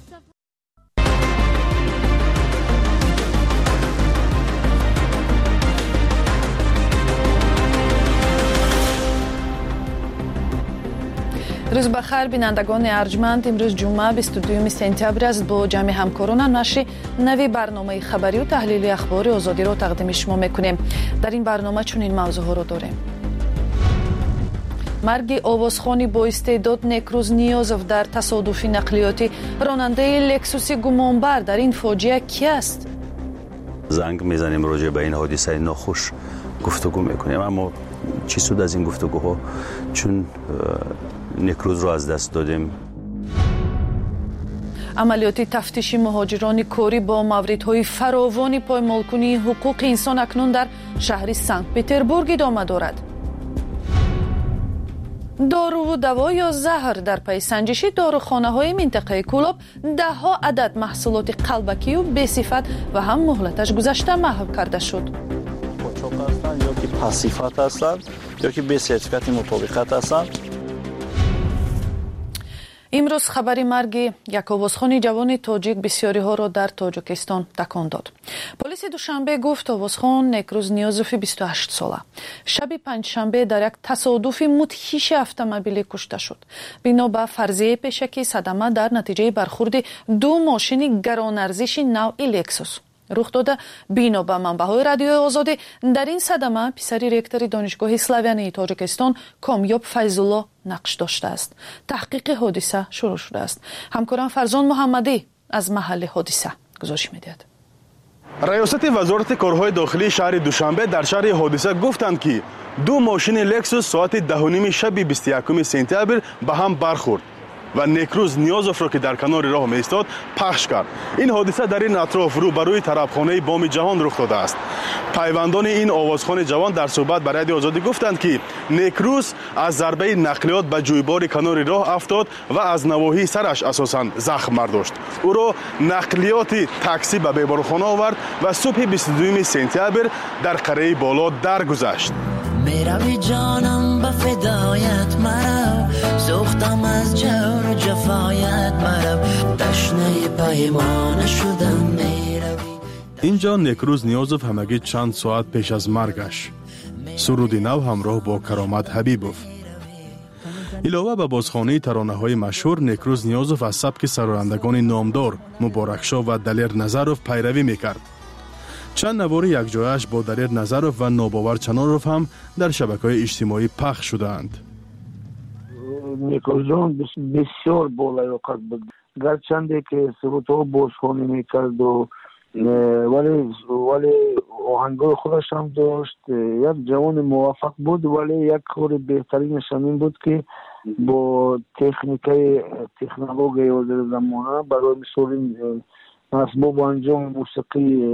Speaker 16: روز بخیر بینندگان ارجمند. امروز جمعه بیست و دوم سپتامبر است. با جمع همکاران نشر نوی برنامه خبری و تحلیلی اخبار آزادی را تقدیم شما میکنیم. در این برنامه چنین موضوعات را داریم: مرگ آوازخوانی با استعداد نیکروز نیازوف در تصادف نقلیاتی راننده لکسوس گمانبر. در این فاجعه کی است؟
Speaker 2: زنگ میزنیم راجع به این حادثه ناخوش گفتگو میکنیم، اما چی سود از این گفتگوها چون نیکروز رو از دست دادیم.
Speaker 16: عملیات تفتیشی مهاجران کوری با موردهای فراوانی پایمالکنی حقوق انسان اکنون در شهر سنت پتربورگ ادامه دارد. دارو و دوا یا زهر در پی سنجشی داروخانه های منطقه کولاب ده ها عدد محصولات قلبکی و بصفت و هم مهلتش گذشته محو کرده شد.
Speaker 25: قاچاق هستند یا که پاسیفات هستند یا که به سرتیفیکات مطابقت هستند.
Speaker 16: امروز خبری مرگ یک آوازخوان جوان تاجیک بسیاری ها را در تاجیکستان تکان داد. پلیس دوشنبه گفت آوازخوان نیکروز نیازوف بیست و هشت ساله شب پنجشنبه در یک تصادف مدهش اتومبیلی کشته شد. بنا به فرضیه پیشکی صدمه در نتیجه برخورد دو ماشین گران ارزش نوع لکسوس رخ داده. بنا به منبع‌های رادیو آزادی در این صدمه پسری رکتور دانشگاه اسلاویانی تاجیکستان کامیاب فیض‌الله نقش داشته است. تحقیق حادثه شروع شده است. همکارم فرزان محمدی از محل حادثه گزارش می‌دهد.
Speaker 4: ریاست وزارت کارهای داخلی شهر دوشنبه در شهر حادثه گفتند که دو ماشین لکسوس ساعت ده و نیم شب بیست و یکم سپتامبر به هم برخورد و نیکروز نیازوف را که در کنار راه می ایستاد پخش کرد. این حادثه در این اطراف رو بروی طرفخانه بام جهان رخ داده است. پیوندان این آوازخوان جوان در صحبت با رادیو آزادی گفتند که نیکروز از ضربه نقلیات به جویبار کنار راه افتاد و از نواحی سرش اساساً زخم برداشت. او را نقلیات تاکسی به بیمارخانه آورد و صبح بیست و دوم سپتامبر در قره بالا درگذشت.
Speaker 26: میروی جانم به فدایت مرا، سوختم از جور و جفایت مرا، تشنه پیمانه شدم میروی.
Speaker 4: اینجا نیکروز نیازوف همگی چند ساعت پیش از مرگش سرودی نو همراه با کرامت حبیبوف. علاوه به بازخوانی ترانه های مشهور، نیکروز نیازوف از سبک سرارندگان نامدار مبارکشاه و دلیر نظروف پیروی میکرد. چند نوار یک جایش با دلیر نظروف و ناباور چناروف هم در شبکه‌های اجتماعی پخش شدند.
Speaker 6: نیکروز جان بسیار بالای اوقات بود، گرچنده که سرودها بازخوانی میکرد و ولی ولی آهنگای خودش هم داشت. یک جوان موفق بود، ولی یک کار بهترینش این بود که با تکنیکای تکنولوژی و زمانه برای مثال اسباب انجام موسیقی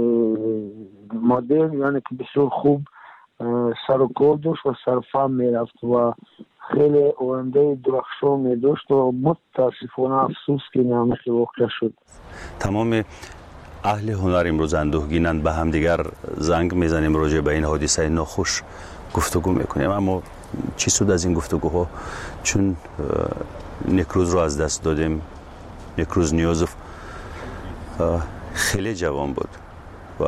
Speaker 6: مدرن یعنی که بسیار خوب سر و کار داشت و سرفهم میرفت و خیلی آینده درخشان میداشت و متاسفانه افسوس که نامش واقع شد.
Speaker 2: تمام اهل هنر امروز اندوهگینند به هم دیگر زنگ میزنیم راجع به این حادثه ناخوش گفتگو میکنیم، اما چی سود از این گفتگوها؟ چون نیکروز رو از دست دادیم. نیکروز نیوزف خیلی جوان بود و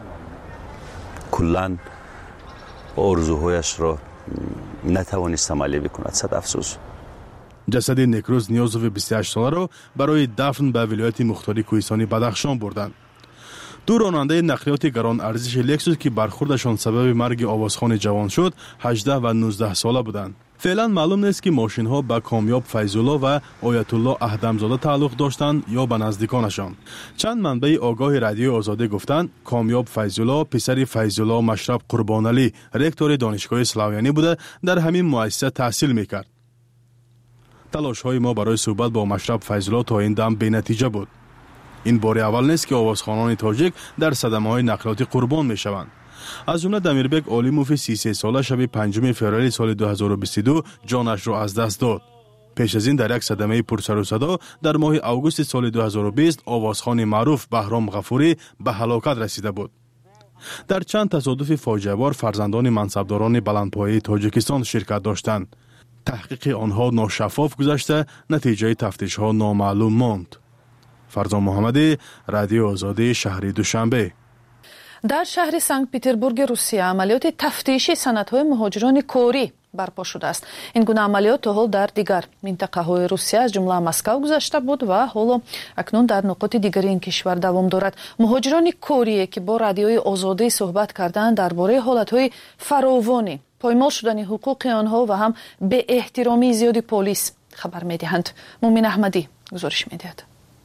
Speaker 2: کلان آرزوهایش را نتوانست عملی بکند. صد افسوس.
Speaker 4: جسد نیکروز نیوزف بیست و هشت ساله را برای دفن به ولایت مختاری کوهستانی بدخشان بردند. دو راننده نقلیات گران ارزش لکسوس که برخوردشان سبب مرگ آوازخوان جوان شد هجده و نوزده ساله بودند. فعلا معلوم نیست که ماشین ها به کامیاب فیض‌الله و آیت الله اهدمزاده تعلق داشتند یا به نزدیکانشان. چند منبع آگاه رادیو آزادی گفتند کامیاب فیض‌الله پسر فیض‌الله مشرب قربانعلی رکتور دانشگاه سلاویانی بوده، در همین مؤسسه تحصیل میکرد. تلاش های ما برای صحبت با مشرب فیض‌الله تا این دم بی نتیجه بود. این بار اول نیست که آوازخوانان تاجیک در صدمه های نقلاتی قربان می شوند. از جمله دمیربک عالیموف سی و سه ساله شب پنجم فوریه سال دو هزار و بیست و دو جانش را از دست داد. پیش از این در یک صدمه پرسر و صدا در ماه اوگوست سال دو هزار و بیست آوازخوان معروف بهرام غفوری به هلاکت رسیده بود. در چند تصادف فاجعه بار فرزندان منصبداران بلندپایه تاجیکستان شرکت داشتند. تحقیق آنها ناشفاف گذشته، نتیجه تفتیش ها نامعلوم ماند. فرزان محمدی، رادیو آزادی، شهر دوشنبه.
Speaker 16: در شهر سنت پترزبورگ روسیه عملیات تفتیشی سندهای مهاجران کوری برپا شده است. این گونه عملیات تا حال در دیگر منطقه های روسیه از جمله مسکو گذشته بود و حالا اکنون در نقاط دیگری این کشور دوام دارد. مهاجران کوری که با رادیوی آزادی صحبت کردند درباره حالتهای فراوانی پایمال شدن حقوق آنها و هم به احترامی زیادی پلیس خبر میدهند. مومن احمدی گزارش میدهد.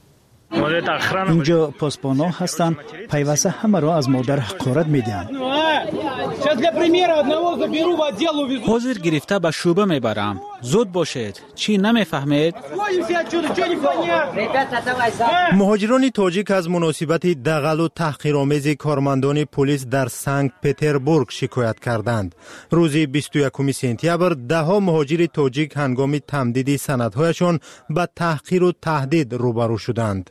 Speaker 7: اینجا پاسبانا هستند، پیوسته همه را از مادر حقارت میدهند.
Speaker 8: حاضر گرفته به شوبه میبرم، زود باشید. چی نمیفهمید؟
Speaker 15: مهاجران تاجیک از مناسبت دغل و تحقیرآمیز کارمندان پلیس در سنت پترزبورگ شکایت کردند. روز بیست و یکم سپتامبر دهها مهاجر تاجیک هنگام تمدید سندهایشان به تحقیر و تهدید روبرو شدند.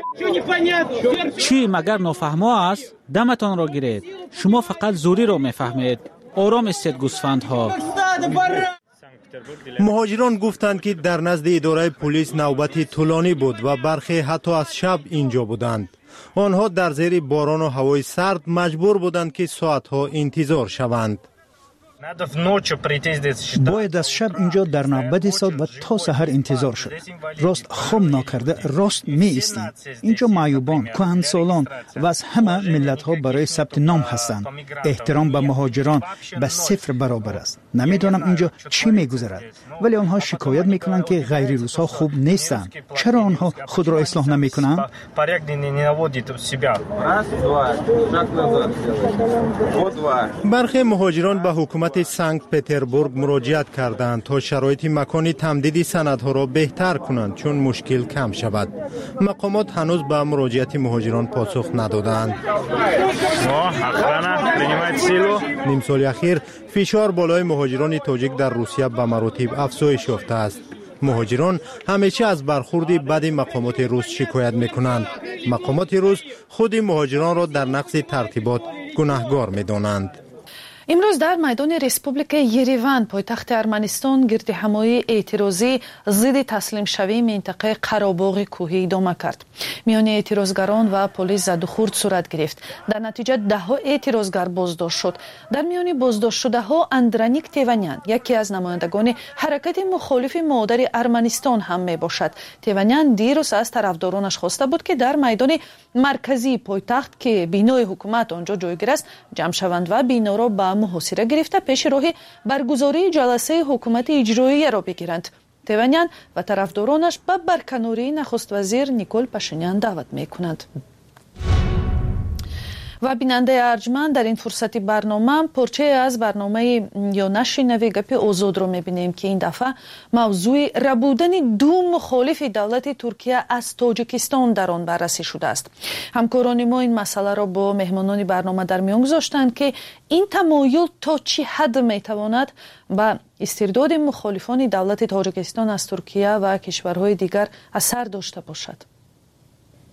Speaker 8: چی مگر نافهما است؟ دمتان را گیرید. شما فقط زوری را میفهمید. آرام استید گوسفندها.
Speaker 15: مهاجران گفتند که در نزد اداره پلیس نوبت طولانی بود و برخی حتی از شب اینجا بودند. آنها در زیر باران و هوای سرد مجبور بودند که ساعتها انتظار شوند.
Speaker 7: باید از شب اینجا در نوبت ایستاد و تا سحر انتظار شد. راست خوم ناکرده راست می ایستیم. اینجا معیوبان، کهنسالان و از همه ملت ها برای ثبت نام هستند. احترام به مهاجران به صفر برابر است. نمیدانم اینجا چی میگذرد، ولی آنها شکایت میکنند که غیر روس ها خوب نیستند. چرا آنها خود را اصلاح نمیکنند؟
Speaker 15: برخی مهاجران به حکومت سنت پترزبورگ مراجعت کردند تا شرایط مکان تمدید سندها را بهتر کنند چون مشکل کم شود. مقامات هنوز به مراجعت مهاجران پاسخ ندادند. نیم سال اخیر فشار بالای مهاجران تاجیک در روسیه به مراتب افزایش یافته است. مهاجران همیشه از برخورد بد مقامات روس شکایت میکنند. مقامات روس خود مهاجران را در نقض ترتیبات گناهکار میدانند.
Speaker 16: امروز در میدان ریسپوبلیک یریوان پایتخت ارمنستان گرد همایی اعتراضی ضد تسلیم شوی منطقه قراباغ کوهی ادامه کرد. میان اعتراضگران و پلیس زد و خورد صورت گرفت. در نتیجه ده ها اعتراضگر بازداشت شد. در میان بازداشت شده ها اندرانیک تیوانیان یکی از نمایندگان حرکت مخالف مادر ارمنستان هم می باشد. تیوانیان دیروز از طرفدارانش خواسته بود که در میدان مرکزی پایتخت که بینای حکومت آنجا جایگیر است جمع شوند و بینا را به محاصره گرفته پیش راه برگزاری جلسه حکومت اجرایی را بگیرند. تیوانیان و طرفدارانش به برکناری نخست وزیر نیکول پاشینیان دعوت میکنند. و بیننده ارجمند در این فرصتی برنامه پرچه از برنامه یا نشینوی گپ آزاد رو میبینیم که این دفعه موضوع ربودن دو مخالف دولت ترکیه از تاجیکستان در آن بررسی شده است. همکاران ما این مسئله را با مهمانان برنامه در میان گذاشتند که این تمایل تا چه حد میتواند به استرداد مخالفان دولت تاجیکستان از ترکیه و کشورهای دیگر اثر داشته باشد.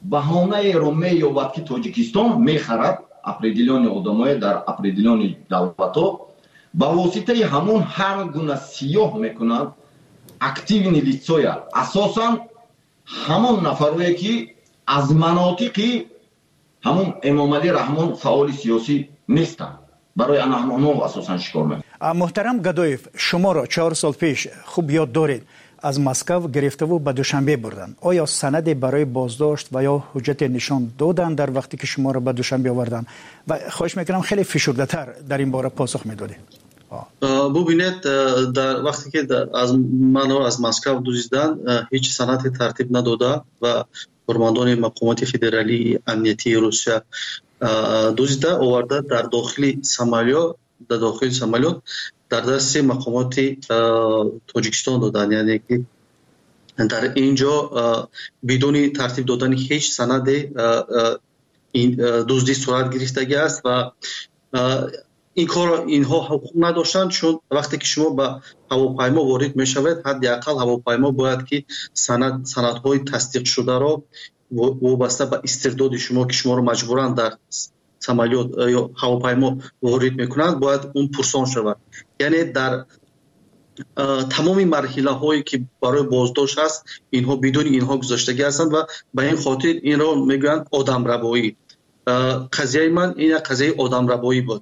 Speaker 14: баҳонаеро меёбад ки тоҷикистон мехарад определёни одамое дар определёни давлатҳо ба воситаи ҳамон ҳар гуна сиёҳ мекунад активни лицоя асосан ҳамон нафарое ки аз манотиқи ҳамон эмомалӣ раҳмон фаъоли сиёсӣ нестанд барои анаҳно асосан шикор мекунад.
Speaker 7: муҳтарам гадоев, шуморо чаҳор сол пеш хуб ёд доред аз Москав гирифтаву ба Душанбе бурданд. Оё санаде барои боздошт ва ё ҳуҷҷате нишон доданд дар вақте ки шуморо ба Душанбе оварданд? Ва хоҳиш мекунам хеле фишурдатар дар ин бора посух медодед.
Speaker 17: бубинед дар вақте ки аз маро аз Москав дузидан ҳеҷ санаде тартиб надода ва формандони мақомоти федералии амниятии Русия дузида оварда дар дохили самолёт дар дохили самолёт дар дасти мақомоти Тоҷикистон доданд. яъне ки дар инҷо бидуни тартиб додани ҳеҷ санаде дуздӣ сурат гирифтагӣ аст ва ин кор инҳо ҳуқуқ надоштанд, чун вақте ки шумо ба ҳавопаймо ворид мешавед ҳадди ақал ҳавопаймо бояд ки санад санадҳои тасдиқшударо вобаста ба истирдоди шумо ки шуморо маҷбуран дар самолёт ё ҳавопаймо ворид мекунанд бояд он пурсон шавад. яъне дар тамоми марҳилаҳое ки барои боздошт аст инҳо бидуни инҳо гузаштагӣ ҳастанд ва ба ин хотир инро мегӯянд одамрабоӣ. қазияи ман ин як қазияи одамрабоӣ буд.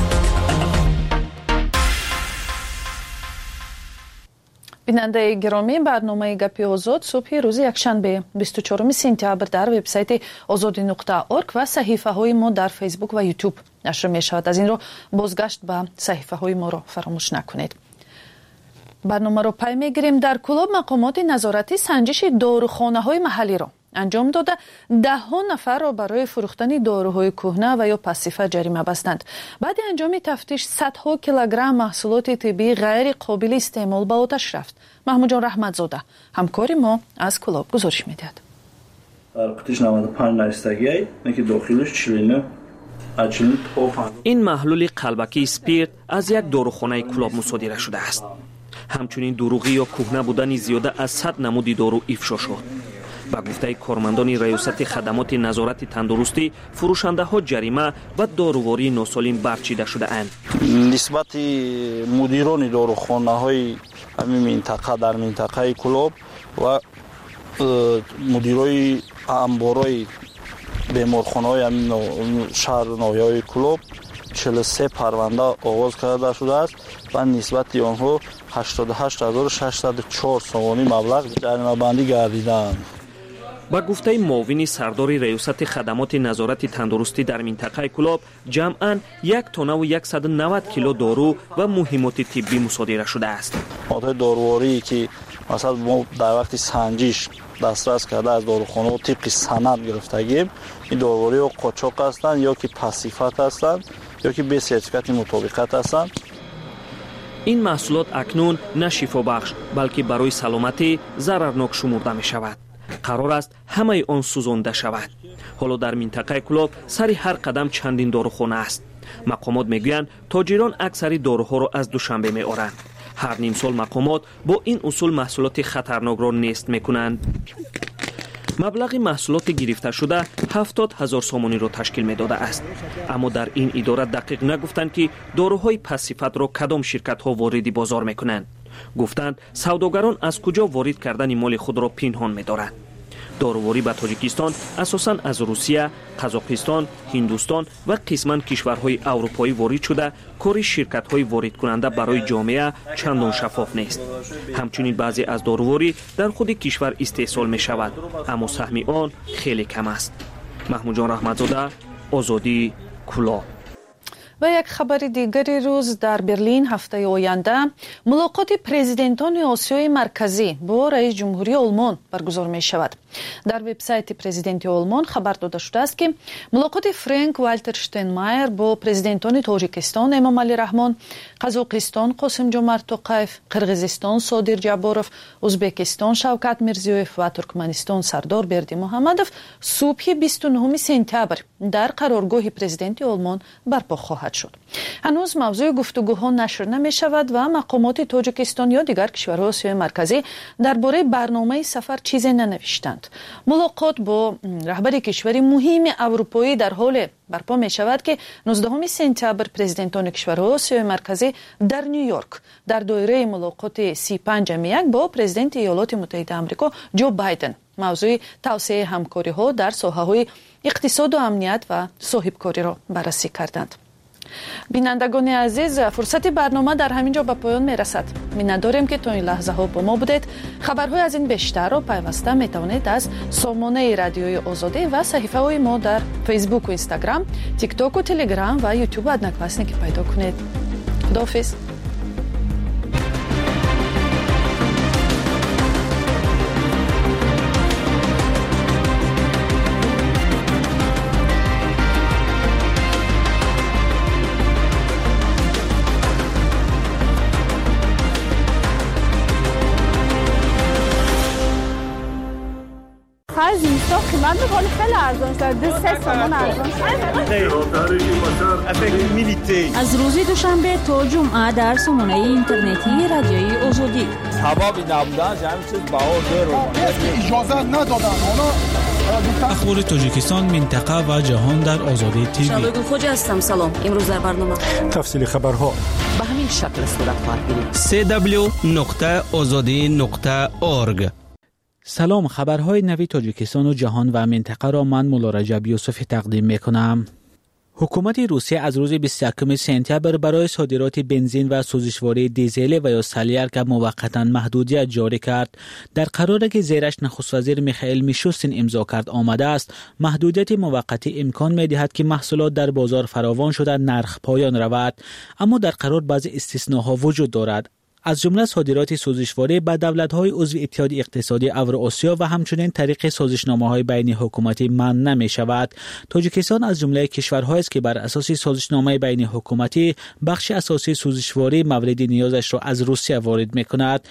Speaker 16: бинандаи гиромӣ, барномаи гапи озод субҳи рӯзи якшанбе бисту чорум сентябр дар вебсайти озоди нуқта орг ва саҳифаҳои мо дар фейсбук ва ютуб нашр мешавад. аз инро бозгашт ба саҳифаҳои моро фаромӯш накунед. барномаро пай мегирем. дар Кӯлоб мақомоти назоратӣ санҷиши дорухонаҳои маҳаллиро анҷом дода даҳҳо нафарро барои фурӯхтани доруҳои кӯҳна ва ё пассифа ҷарима бастанд. баъди анҷоми тафтиш садҳо килограмм маҳсулоти тиббии ғайри қобили истеъмол ба оташ рафт. маҳмуҷон раҳматзода ҳамкори мо аз Кӯлоб гузориш медиҳад.
Speaker 25: дар қутиш навад و پنج نایستگی که داخلش چلینه اچلین توفان.
Speaker 20: این محلول قلبکی اسپیرت از یک داروخانه کلاب مصادره شده است. همچنین دروغی یا کهنه بودن زیاده از صد نمودی دارو افشا شد. با گفته کارمندان ریاست خدمات نظارت تندرستی فروشنده ها جریمه و داروواری ناسالم برچیده شده اند.
Speaker 25: نسبت مدیران داروخانه های همین منطقه در منطقه کلاب و مدیرای انبارای بیمارخانه های همین شهر ناحیه کلاب چهل و سه پرونده آغاز کرده شده است و نسبت آنها هشتاد و هشت هزار و ششصد و چهار سومی مبلغ جریمه بندی گردیدند.
Speaker 20: با گفته معاون سردار ریاست خدمات نظارت تندرستی در منطقه کلاب جمعاً یک تن و صد و نود کیلو دارو و مهمات طبی مصادره شده است.
Speaker 25: ماده داروواری که مثلا ما در وقت سنجش دسترس کرده از داروخانه طبق سند گرفتگیم این داروواری ها قاچاق هستند یا که پاسیفات هستند یا که به سرتیفیکات مطابقت هستند.
Speaker 20: این محصولات اکنون نه شفا بخش بلکه برای سلامتی ضررناک شمرده می شود. قرار است همه آن سوزانده شود. حالا در منطقه کلاب سر هر قدم چندین داروخانه است. مقامات میگویند تاجران اکثری داروها را از دوشنبه میآورند. هر نیم سال مقامات با این اصول محصولات خطرناک را نیست میکنند. مبلغ محصولات گرفته شده هفتاد هزار سومانی را تشکیل میداده است. اما در این اداره دقیق نگفتند که داروهای پاسیفات را کدام شرکت ها وارد بازار میکنند. گفتند سوداگران از کجا وارد کردن مال خود را پنهان می‌دارند. داروواری به تاجیکستان اساساً از روسیه، قزاقستان، هندوستان و قسماً کشورهای اروپایی وارد شده، کار شرکت‌های وارد کننده برای جامعه چندان شفاف نیست. همچنین بعضی از داروواری در خود کشور استحصال می‌شود، اما سهم آن خیلی کم است. محمودجان رحمتزاده، آزادی، کلاب.
Speaker 16: و یک خبر دیگری روز در برلین هفته آینده ملاقات پرزیدنتان آسیای مرکزی با رئیس جمهوری آلمان برگزار می شود. در وبسایت پرزیدنت آلمان خبر داده شده است که ملاقات فرانک والتر شتاینمایر با پرزیدنتان تاجیکستان امامعلی رحمان، قزاقستان قاسم جمعت توقیف، قرغیزستان صادر جباروف، ازبکستان شوکت میرزیویف و ترکمنستان سردار بردی محمدوف صبح بیست و نهم سپتامبر در قرارگاه پرزیدنت آلمان برپا خواهد خواهد شد. هنوز موضوع گفتگوها نشر نمی شود و مقامات تاجیکستان یا دیگر کشورهای آسیای مرکزی درباره برنامه سفر چیزی ننوشتند. ملاقات با رهبر کشوری مهم اروپایی در حال برپا می شود که نوزدهم سپتامبر پرزیدنتان کشورهای آسیای مرکزی در نیویورک در دایره ملاقات سی و پنج یک با پرزیدنت ایالات متحده آمریکا جو بایدن موضوع توسعه همکاری ها در ساحه های اقتصاد و امنیت و صاحبکاری را بررسی کردند. بینندگان عزیز، فرصت برنامه در همین جا به پایان می رسد. می‌داریم که تا این لحظه ها با ما بودید. خبرهای از این بیشتر را پیوسته می توانید از سامانه رادیوی آزادی و صفحه های ما در فیسبوک و اینستاگرام، تیک تاک و تلگرام و یوتیوب ادنکلاسنیک پیدا کنید. خداحافظ.
Speaker 9: از اینستا قیمت میکنه خیلی ارزان شده، سه سامان ارزان شده.
Speaker 18: از روز دوشنبه تا جمعه در سامانه اینترنتی رادیوی آزادی.
Speaker 19: سببی نبودن همین چیز بها دور اجازه ندادن.
Speaker 21: اخبار تاجیکستان، منطقه و جهان در آزادی تیوی.
Speaker 18: شادوگل خوجا هستم. سلام. امروز در برنامه
Speaker 21: تفصیل خبرها
Speaker 22: به همین شکل صورت خواهد گرفت.
Speaker 21: سه دبلیو نقطه آزادی نقطه اورگ.
Speaker 8: سلام، خبرهای نوی تاجیکستان و جهان و منطقه را من مولا رجب یوسف تقدیم میکنم. حکومت روسیه از روز بیست و یکم سپتامبر برای صادرات بنزین و سوزشواری دیزل و یا سلیارک موقتا محدودیت جاری کرد. در قراری که زیرش نخست وزیر میخائیل میشوستین امضا کرد آمده است، محدودیت موقتی امکان میدهد که محصولات در بازار فراوان شده نرخ پایان رود، اما در قرار بعضی استثناها وجود دارد. از جمله صادرات سوزشواری به دولت‌های عضو اتحاد اقتصادی اوراسیا و همچنین طریق سازشنامه‌های بین حکومتی منع نمی‌شود. تاجیکستان از جمله کشورهایی است که بر اساس سازشنامه بین حکومتی بخش اساسی سوزشواری مورد نیازش را از روسیه وارد می‌کند.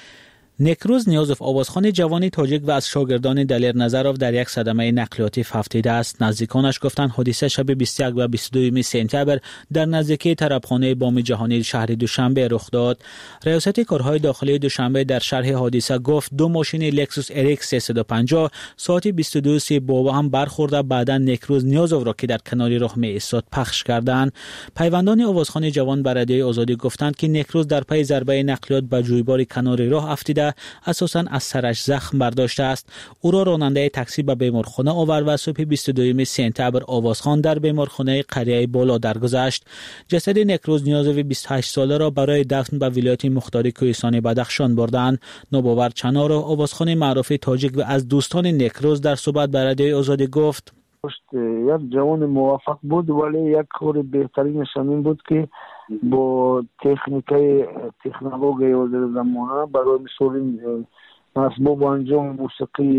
Speaker 8: نکروز نیازوف آوازخوان جوان تاجیک و از شاگردان دلیر نظروف در یک صدمه نقلیاتی ففتیده است. نزدیکانش گفتند حادثه شب بیست و یک و بیست و دو سپتامبر در نزدیکی طربخانه بام جهانی شهر دوشنبه رخ داد. ریاست کارهای داخلی دوشنبه در شرح حادثه گفت دو ماشین لکسوس ارکس سیصد و پنجاه ساعت بیست و دو با هم برخورده. بعدا نکروز نیازوف را که در کناری راه می ایستاد پخش کردند. پیوندان آوازخوان جوان بر رادیوی آزادی گفتند که نکروز در پی ضربه نقلیات به جویبار کناری راه افتیده اساساً از سرش زخم برداشته است. او را راننده تاکسی به بیمارخانه آورد و صبح بیست و دو سپتامبر آوازخوان در بیمارخانه قریه بالا درگذشت. جسد نکروز نیازوف بیست و هشت ساله را برای دفن به ولایت مختار کوهستان بدخشان بردند. نوباور چنار آوازخوان معروف تاجیک و از دوستان نکروز در صحبت با رادیوی آزادی گفت
Speaker 6: یک جوان موفق بود، ولی یک کار بهترینش این بود که با تکنیکای تکنولوژی و زمانه برای مثال اسباب انجام موسیقی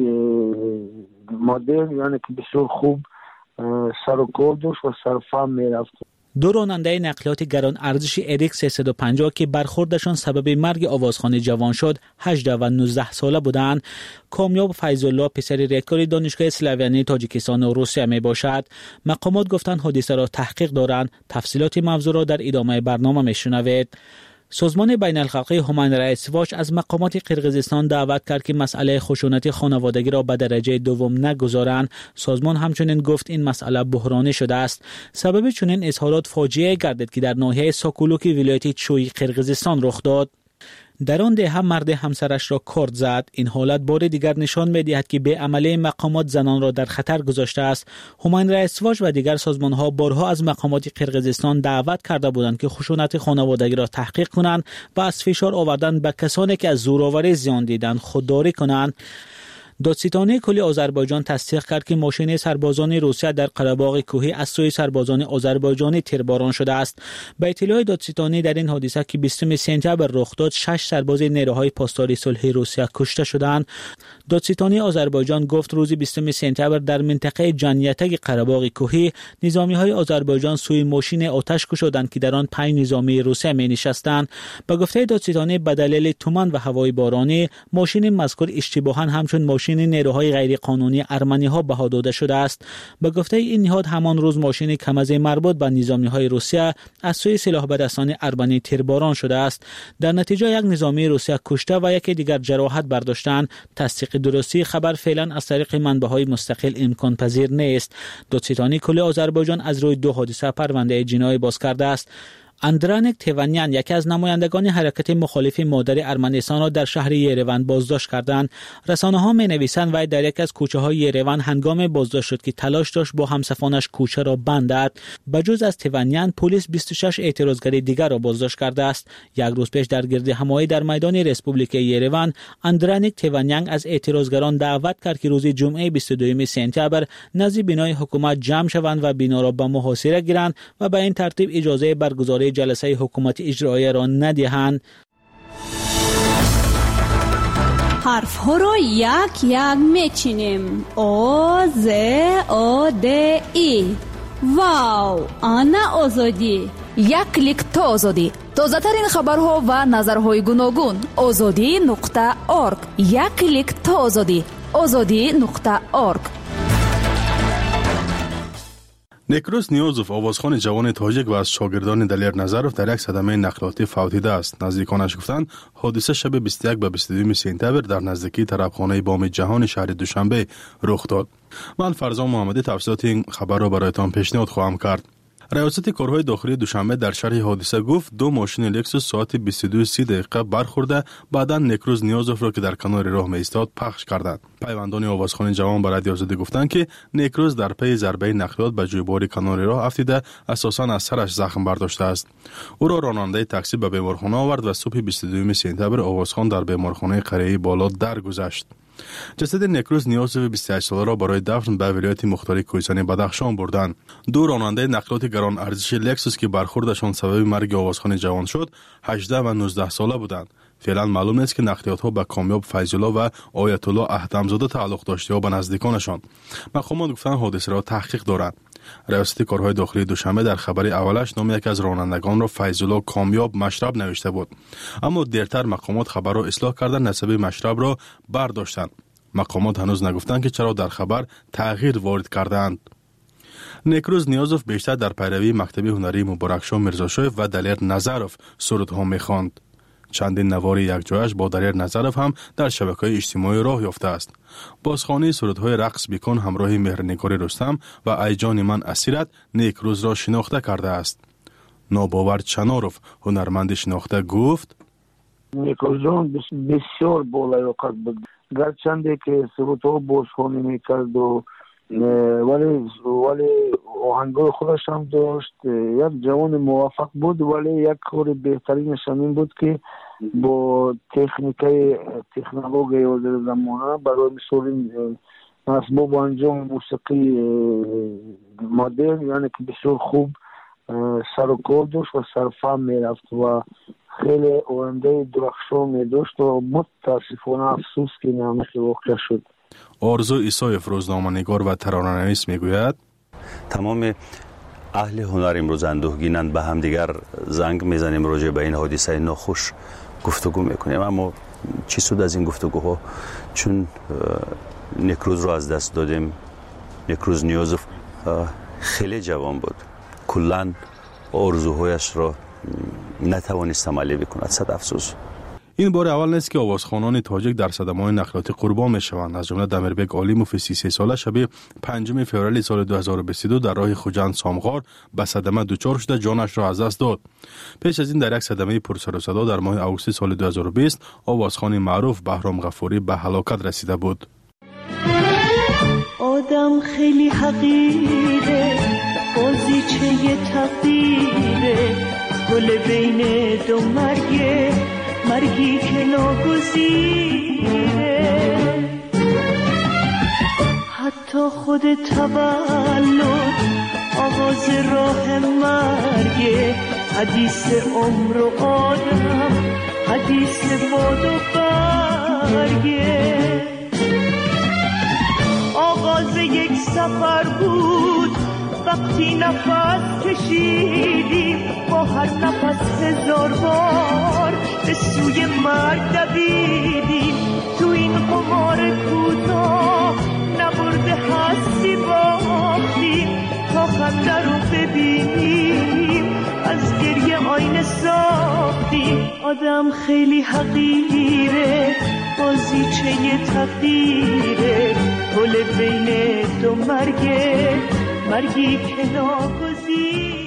Speaker 6: مدرن، یعنی که بسیار خوب سر و کار داشت و سرفهم میرفت.
Speaker 8: دو راننده نقلیات گران ارزش اریکس سیصد و پنجاه که برخوردشان سبب مرگ آوازخوان جوان شد هجده و نوزده ساله بودند. کامیاب فیض‌الله پسر ریکتور دانشگاه اسلاویانی تاجیکستان و روسیه می باشد. مقامات گفتند حادثه را تحقیق دارند. تفصیلات موضوع را در ادامه برنامه میشنوید. سازمان بین الحقوقی هومن رایتس واچ از مقامات قرقیزستان دعوت کرد که مسئله خشونت خانوادگی را به درجه دوم نگذارند. سازمان همچنین گفت این مسئله بحرانی شده است. سبب چنین اظهارات فاجعه گردید که در ناحیه ساکولوک ولایت چوی قرقیزستان رخ داد. در آن دهه مرد همسرش را کارد زد. این حالت بار دیگر نشان می‌دهد که به عمله مقامات زنان را در خطر گذاشته است. هومن رایتس واچ و دیگر سازمان‌ها بارها از مقامات قرقیزستان دعوت کرده بودند که خشونت خانوادگی را تحقیق کنند و از فشار آوردن به کسانی که از زورآوری زیان دیدند خودداری کنند. دادستانی کلی آذربایجان تصدیق کرد که ماشین سربازان روسیه در قره‌باغ کوهی از سوی سربازان آذربایجانی تیرباران شده است. به اطلاع دادستانی در این حادثه که بیستم سپتامبر رخ داد شش سرباز نیروهای پاسداری صلح روسیه کشته شدند. دادستانی آذربایجان گفت روز بیستم سپتامبر در منطقه جنیتک قره‌باغ کوهی نظامی‌های آذربایجان سوی ماشین آتش گشودند که در آن پنج نظامی روسیه می‌نشستند. به گفته دادستانی به دلیل تمن و هوای بارانی ماشین مذکور اشتباهاً همچون ماشین نیروهای غیرقانونی ارمنی‌ها بها داده شده است. به گفته این نهاد همان روز ماشین کم از مربوط به نظامی‌های روسیه از سوی سلاح بدستان ارمنی تیرباران شده است. در نتیجه یک نظامی روسیه کشته و یک دیگر جراحت برداشتند. تصدیق درستی خبر فعلا از طریق منبع‌های مستقل امکان پذیر نیست. دادستانی کل آذربایجان از روی دو حادثه پرونده جنایی باز کرده است. اندرانیک تیوانیان یکی از نمایندگان حرکت مخالف مادر ارمنستان را در شهر یریون بازداشت کردند. رسانه‌ها می‌نویسند وی در یک از کوچه‌های یریون هنگام بازداشت شد که تلاش داشت با همسفانش کوچه را بندد. بجز از تیوانیان پلیس بیست و شش اعتراضگر دیگر را بازداشت کرده است. یک روز پیش در گردهمایی در میدان رسپوبلیک یریون اندرانیک تیوانیان از اعتراضگران دعوت کرد که روز جمعه بیست و دوم سپتامبر نزد بینای حکومت جمع شوند و بنا را به محاصره گیرند و به این ترتیب اجازه برگزاری جلسه حکومت اجرایی را ندهند.
Speaker 9: حرف ها را یک یک میچینیم. او ز او د ای. واو، آنا آزادی.
Speaker 13: یک کلیک تا آزادی. تازه ترین خبرها و نظرهای گوناگون. آزادی نقطه ارگ. یک کلیک تا آزادی. آزادی نقطه ارگ.
Speaker 4: نیکروز نیوزوف آوازخوان جوان تاجیک و از شاگردان دلیر نظروف در یک صدمه نقلاتی فوتیده است. نزدیکانش گفتند حادثه شب بیست و یک به بیست و دو سپتامبر در نزدیکی طربخانه بام جهان شهر دوشنبه رخ داد. من فرزان محمدی تفصیلات این خبر را برایتان پیشنهاد خواهم کرد. ریاست کارهای داخلی دوشنبه در شرح حادثه گفت دو ماشین لکسوس ساعت بیست و دو و سی دقیقه برخورده بعدا نیکروز نیوزوف را که در کنار راه می ایستاد پخش کردند. پیوندان آوازخوان جوان به رادیو آزادی گفتند که نیکروز در پی ضربه نقلیات به جویبار کنار راه افتیده اساساً از سرش زخم برداشته است. او را راننده تاکسی به بیمارخانه آورد و صبح بیست و دوم سپتامبر آوازخوان در بیمارخانه قریه بالا درگذشت. جسد نیکروز نیوزوف بیست و هشت ساله را برای دفن به ولایت مختار کوهستان بدخشان بردند. دو راننده نقلیات گران ارزش لکسوس که برخوردشان سبب مرگ آوازخوان جوان شد هجده و نوزده ساله بودند. فعلا معلوم نیست که نقلیات ها به کامیاب فیض‌الله و آیت الله اهدمزاده تعلق داشته یا به نزدیکانشان. مقامات گفتند حادثه را تحقیق دارند. ریاست کارهای داخلی دوشنبه در خبر اولش نام یک از رانندگان را فیض‌الله کامیاب مشرب نوشته بود، اما دیرتر مقامات خبر را اصلاح کردند نسب مشرب را برداشتند. مقامات هنوز نگفتند که چرا در خبر تغییر وارد کردند. نیکروز نیوزوف بیشتر در پیروی مکتب هنری مبارکشاه میرزاشایف و دلیر نظروف سرودها می‌خواند. چندین نوار یک جایش با دلیر نظروف هم در شبکه‌های اجتماعی راه یافته است. بازخوانی سرودهای رقص بیکن همراه مهرنگار رستم و ای جان من اسیرت نیکروز را شناخته کرده است. ناباور چناروف هنرمند شناخته گفت
Speaker 6: نیکروز جان بسیار بالای اوقات بود، گرچنده که سرودها بازخوانی میکرد و ولی ولی آهنگای خودش هم داشت. یک جوان موفق بود ولی یک کار بهترینش این بود که با تکنیکای تکنولوژی و زمانه برای مثال اسباب انجام موسیقی مدرن یعنی که بسیار خوب سر و کار داشت و سرفهم میرفت و خیلی آینده درخشان می داشت و متاسفانه افسوس که نمیشه واقع شد.
Speaker 4: آرزو ایسایف روزنامه‌نگار و ترانه‌نویس میگوید
Speaker 2: تمام اهل هنر امروز اندوهگینند، به هم دیگر زنگ میزنیم راجع به این حادثه ناخوش گفتگو میکنیم، اما چی سود از این گفتگوها چون نیکروز رو از دست دادیم. نیکروز نیوزوف خیلی جوان بود، کلاً آرزوهایش را نتوانست عملی بکند. صد افسوس.
Speaker 4: این بار اول نیست که آوازخوانان تاجیک در صدمه‌های نقلیاتی قربان میشوند. از جمله دمیربگ علیموف سی و سه ساله شب پنجم فوریه سال دو هزار و بیست و دو در راه خوجند سامغار به صدمه دچار شده جانش را از دست داد. پیش از این در یک صدمه پرسر و صدا در ماه آگوست سال دو هزار و بیست آوازخوان معروف بهرام غفوری به هلاکت رسیده بود.
Speaker 1: آدم خیلی حقیره، بازیچه تقدیره، گل بین دو مرگه، مرگی که ناگزیره. حتی خود تولد آغاز راه مرگه، حدیث عمر و آدم، حدیث باد و برگه. آغاز یک سفر بود وقتی نفس کشیدیم، با با هر نفس هزار بار به سوی مرگ دویدیم. تو این قمار کوتاه نبرده هستی باختیم تا خنده رو ببینیم، از گریه آینه ساختیم. آدم خیلی حقیره، بازیچه تقدیره، گل بین دو مرگه، مرگی که ناگزیره.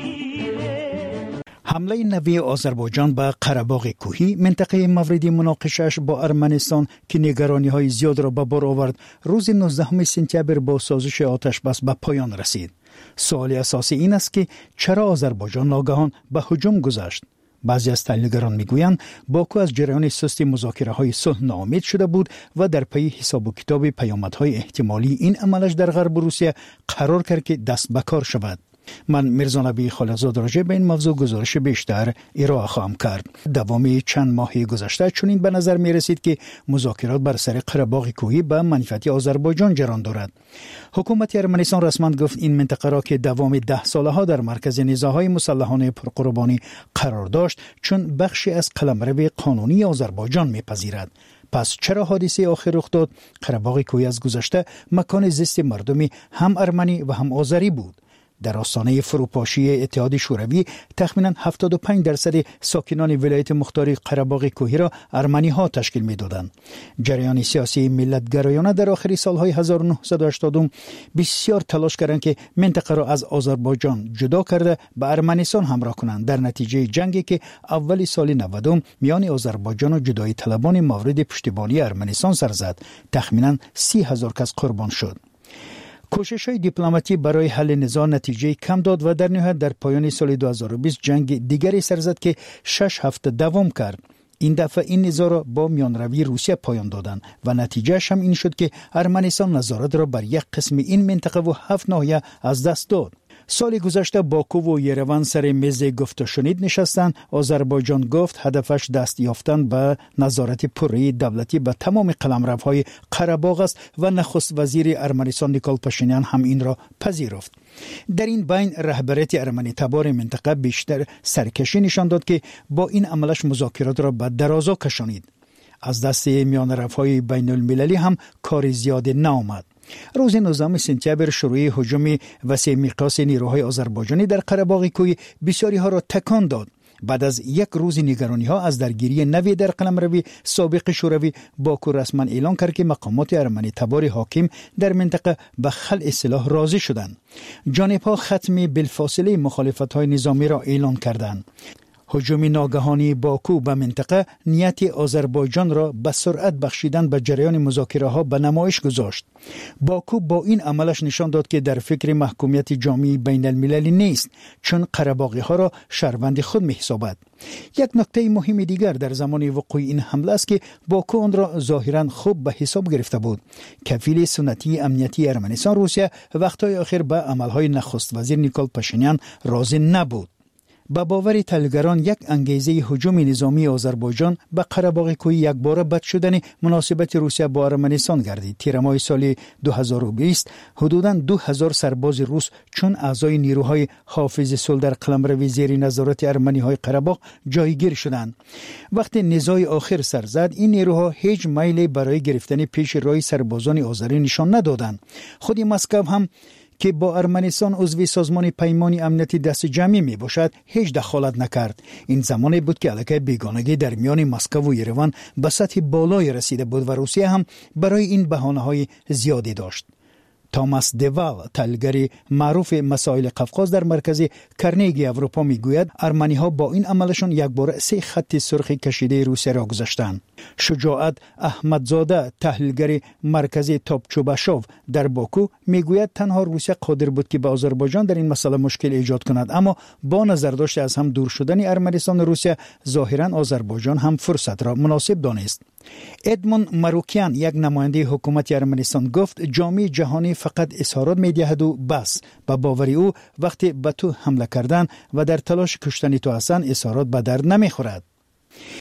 Speaker 7: حمله نوی آذربایجان به قره‌باغ کوهی، منطقه مورد مناقشه‌اش با ارمنستان که نگرانی‌های زیاد را به بار آورد، روز نوزدهم سپتامبر با سازش آتش بس به پایان رسید. سوال اساسی این است که چرا آذربایجان ناگهان به هجوم گذشت؟ بعضی از تحلیلگران میگویند باکو از جریان سست مذاکره‌های صلح ناامید شده بود و در پی حساب و کتاب پیامدهای احتمالی این عملش در غرب روسیه قرار کرد که دست به کار شود. من میرزا نبی خالقزاد راجع به این موضوع گزارش بیشتر ارائه خواهم کرد. دوام چند ماه گذشته چنین به نظر می رسید که مذاکرات بر سر قره‌باغ کوهی به منفعت آذربایجان جریان دارد. حکومت ارمنستان رسما گفت این منطقه را که دوام ده ساله ها در مرکز نزاع‌های مسلحانه پرقربانی قرار داشت چون بخشی از قلمرو قانونی آذربایجان میپذیرد. پس چرا حادثه آخر رخ داد؟ قره‌باغ کوهی از گذشته مکان زیست مردمی هم ارمنی و هم آذری بود. در آستانه فروپاشی اتحاد شوروی تخمیناً هفتاد و پنج درصد ساکنان ولایت مختار قره‌باغ کوهی را ارمنی ها تشکیل می‌دادند. جریان سیاسی ملت‌گرایانه در آخر سالهای هزار و نهصد و هشتاد بسیار تلاش کردند که منطقه را از آذربایجان جدا کرده به ارمنستان همراه کنند. در نتیجه جنگی که اول سال نود میان آذربایجان و جدایی طلبان مورد پشتیبانی ارمنستان سر زد، تخمیناً سی هزار کس قربان شد. کوشش‌های دیپلماتی برای حل نزاع نتیجه کم داد و در نهایت در پایان سال دو هزار و بیست جنگ دیگری سر زد که شش هفته دوام کرد. این دفعه این نزاع را با میانروی روسیه پایان دادند و نتیجهش هم این شد که ارمنستان نظارت را بر یک قسم این منطقه و هفت ناحیه از دست داد. سال گذشته باکو و یروان سر میز گفت و شنید نشستند. آذربایجان گفت هدفش دست یافتن به نظارت پوری دولتی به تمام قلمروهای قره‌باغ است و نخست وزیر ارمنستان نیکول پاشینیان هم این را پذیرفت. در این بین رهبریت ارمنی تبار منطقه بیشتر سرکشی نشان داد که با این عملش مذاکرات را به درازا کشانید. از دست میان رفهای بین المللی هم کار زیاد نآمد. روز نوزدهم سپتامبر شروع هجوم وسیع مقیاس نیروهای آذربایجانی در قره‌باغ کوهی بسیاری ها را تکان داد. بعد از یک روز نگرانی ها از درگیری نوی در قلمرو سابق شوروی، باکو رسما اعلام کرد که مقامات ارمنی تبار حاکم در منطقه به خلع سلاح راضی شدند. جانب‌ها ختم بالفاصله مخالفت‌های نظامی را اعلان کردند. هجوم ناگهانی باکو به منطقه نیت آذربایجان را به سرعت بخشیدن به جریان مذاکره ها به نمایش گذاشت. باکو با این عملش نشان داد که در فکر محکومیت جامعه بین المللی نیست، چون قره‌باغی ها را شهروند خود می‌حسابد. یک نکته مهم دیگر در زمان وقوع این حمله است که باکو آن را ظاهراً خوب به حساب گرفته بود. کفیل سنتی امنیتی ارمنستان روسیه وقتهای آخر به عملهای نخست وزیر نیکول پاشینیان راضی نبود. با باور تحلیلگران یک انگیزه هجوم نظامی آذربایجان به قره‌باغ کوهی یک بار بد شدن مناسبت روسیه با ارمنستان گردید. تیر ماه سال دو هزار و بیست حدوداً دو هزار سرباز روس چون اعضای نیروهای حافظ صلح در قلمرو زیر نظارت ارمنی‌های قره‌باغ جایگیر شدند. وقتی نزاع آخر سر زد، این نیروها هیچ میلی برای گرفتن پیش روی سربازان آذری نشان ندادند. خود مسکو هم که با ارمنستان عضو سازمان پیمان امنیتی دست جمعی می باشد هیچ دخالت نکرد. این زمانی بود که علاقه بیگانگی در میان مسکو و یروان به سطح بالای رسیده بود و روسیه هم برای این بهانه‌های زیادی داشت. توماس دوال، تحلیلگر معروف مسائل قفقاز در مرکز کرنیگی اروپا میگوید ارمنی ها با این عملشون یک بار سه خط سرخ کشیده روسیه را گذاشتند. شجاعت احمدزاده، تحلیلگر مرکز توپچوباشوف در باکو میگوید تنها روسیه قادر بود که به آذربایجان در این مسئله مشکل ایجاد کند، اما با نظرداشت از هم دور شدن ارمنستان و روسیه ظاهرا آذربایجان هم فرصت را مناسب دانست. ادمون ماروکیان، یک نماینده حکومت ارمنستان، گفت جامعه جهانی فقط اظهارات می‌دهد و بس. با باور او وقتی به تو حمله کردن و در تلاش کشتن تو هستند اظهارات به درد نمیخورد.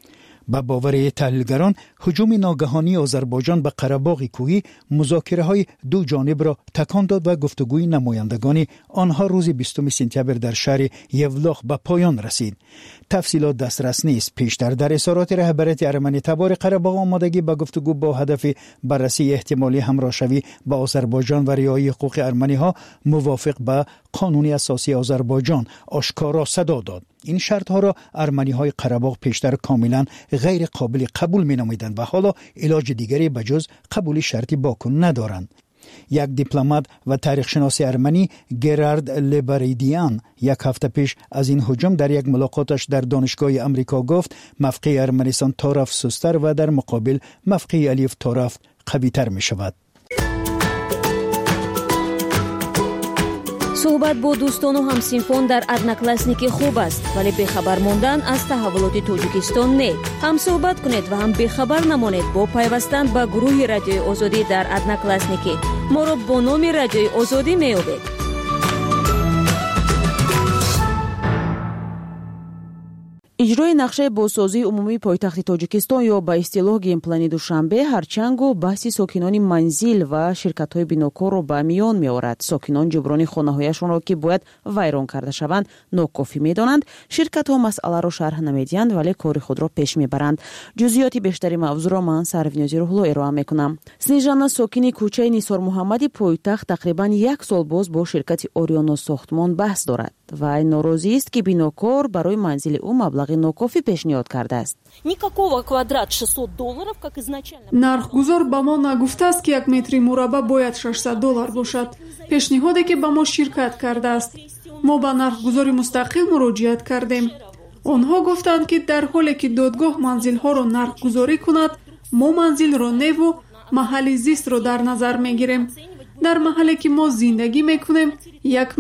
Speaker 7: با باور تحلیلگران هجوم ناگهانی آذربایجان به قره‌باغ کوهی مذاکره‌های دو جانب را تکان داد و گفتگوی نمایندگان آنها روز بیستم سپتامبر در شهر یولاخ به پایان رسید. تفصیلات دسترس نیست. پیشتر در اظهارات رهبریت ارمنی تبار قره‌باغ آمادگی به گفتگو با هدف بررسی احتمالی همراهشوی با آذربایجان و رعایت حقوق ارمنی‌ها موافق به قانون اساسی آذربایجان آشکارا صدا داد. این شرط‌ها را ارمنی‌های قره‌باغ پیشتر کاملا غیر قابل قبول می‌نمودند و حالا علاج دیگری بجز قبول شرطی باکو ندارند. یک دیپلمات و تاریخشناس ارمنی گرارد لبریدیان یک هفته پیش از این هجوم در یک ملاقاتش در دانشگاه امریکا گفت موقع ارمنستان طرف سستر و در مقابل موقع الیف طرف قوی‌تر می‌شود.
Speaker 18: صحبت با دوستان و همسینفون در ادناکلاسنیکی خوب است ولی بخبر موندن از تحولات تاجیکستان نه. هم صحبت کنید و هم بخبر نمانید با پیوستن به گروه رادیوی آزادی در ادناکلاسنیکی. ما را با نام رادیوی آزادی میابید. اجرای نقشه بازسازی عمومی پایتخت تاجیکستان یا به اصطلاح گیم پلن دوشنبه هرچنگ بحث ساکنان منزل و شرکت‌های بیناکار را به میان می‌آورد. ساکنان جبران خانه‌هایشان را که باید ویران کرده شوند ناکافی می‌دانند. شرکت‌ها مسئله را شرح نمی‌دهند ولی کار خود را پیش می‌برند. جزئیات بیشتری موضوع را من سروینازی روحلو ارائه می‌کنم. سنیژانا ساکن کوچه نیسار محمدی پایتخت تقریباً یک سال باز با شرکت آریانا ساختمان بحث دارد و ناراضی است که بیناکار برای منزل او مبلغ ناکافی پیشنهاد کرده است.
Speaker 3: нархгузор ба мо нагуфтааст ки як метри мураббаъ бояд шашсад доллар бошад. пешниҳоде ки ба мо ширкат кардааст. мо ба нархгузори мустақил муроҷиат кардем. онҳо гуфтанд ки дар ҳоле ки додгоҳ манзилҳоро нархгузорӣ кунад, мо манзилро неву маҳалли зистро дар назар мегирем. дар маҳалле ки мо зиндагӣ мекунем, як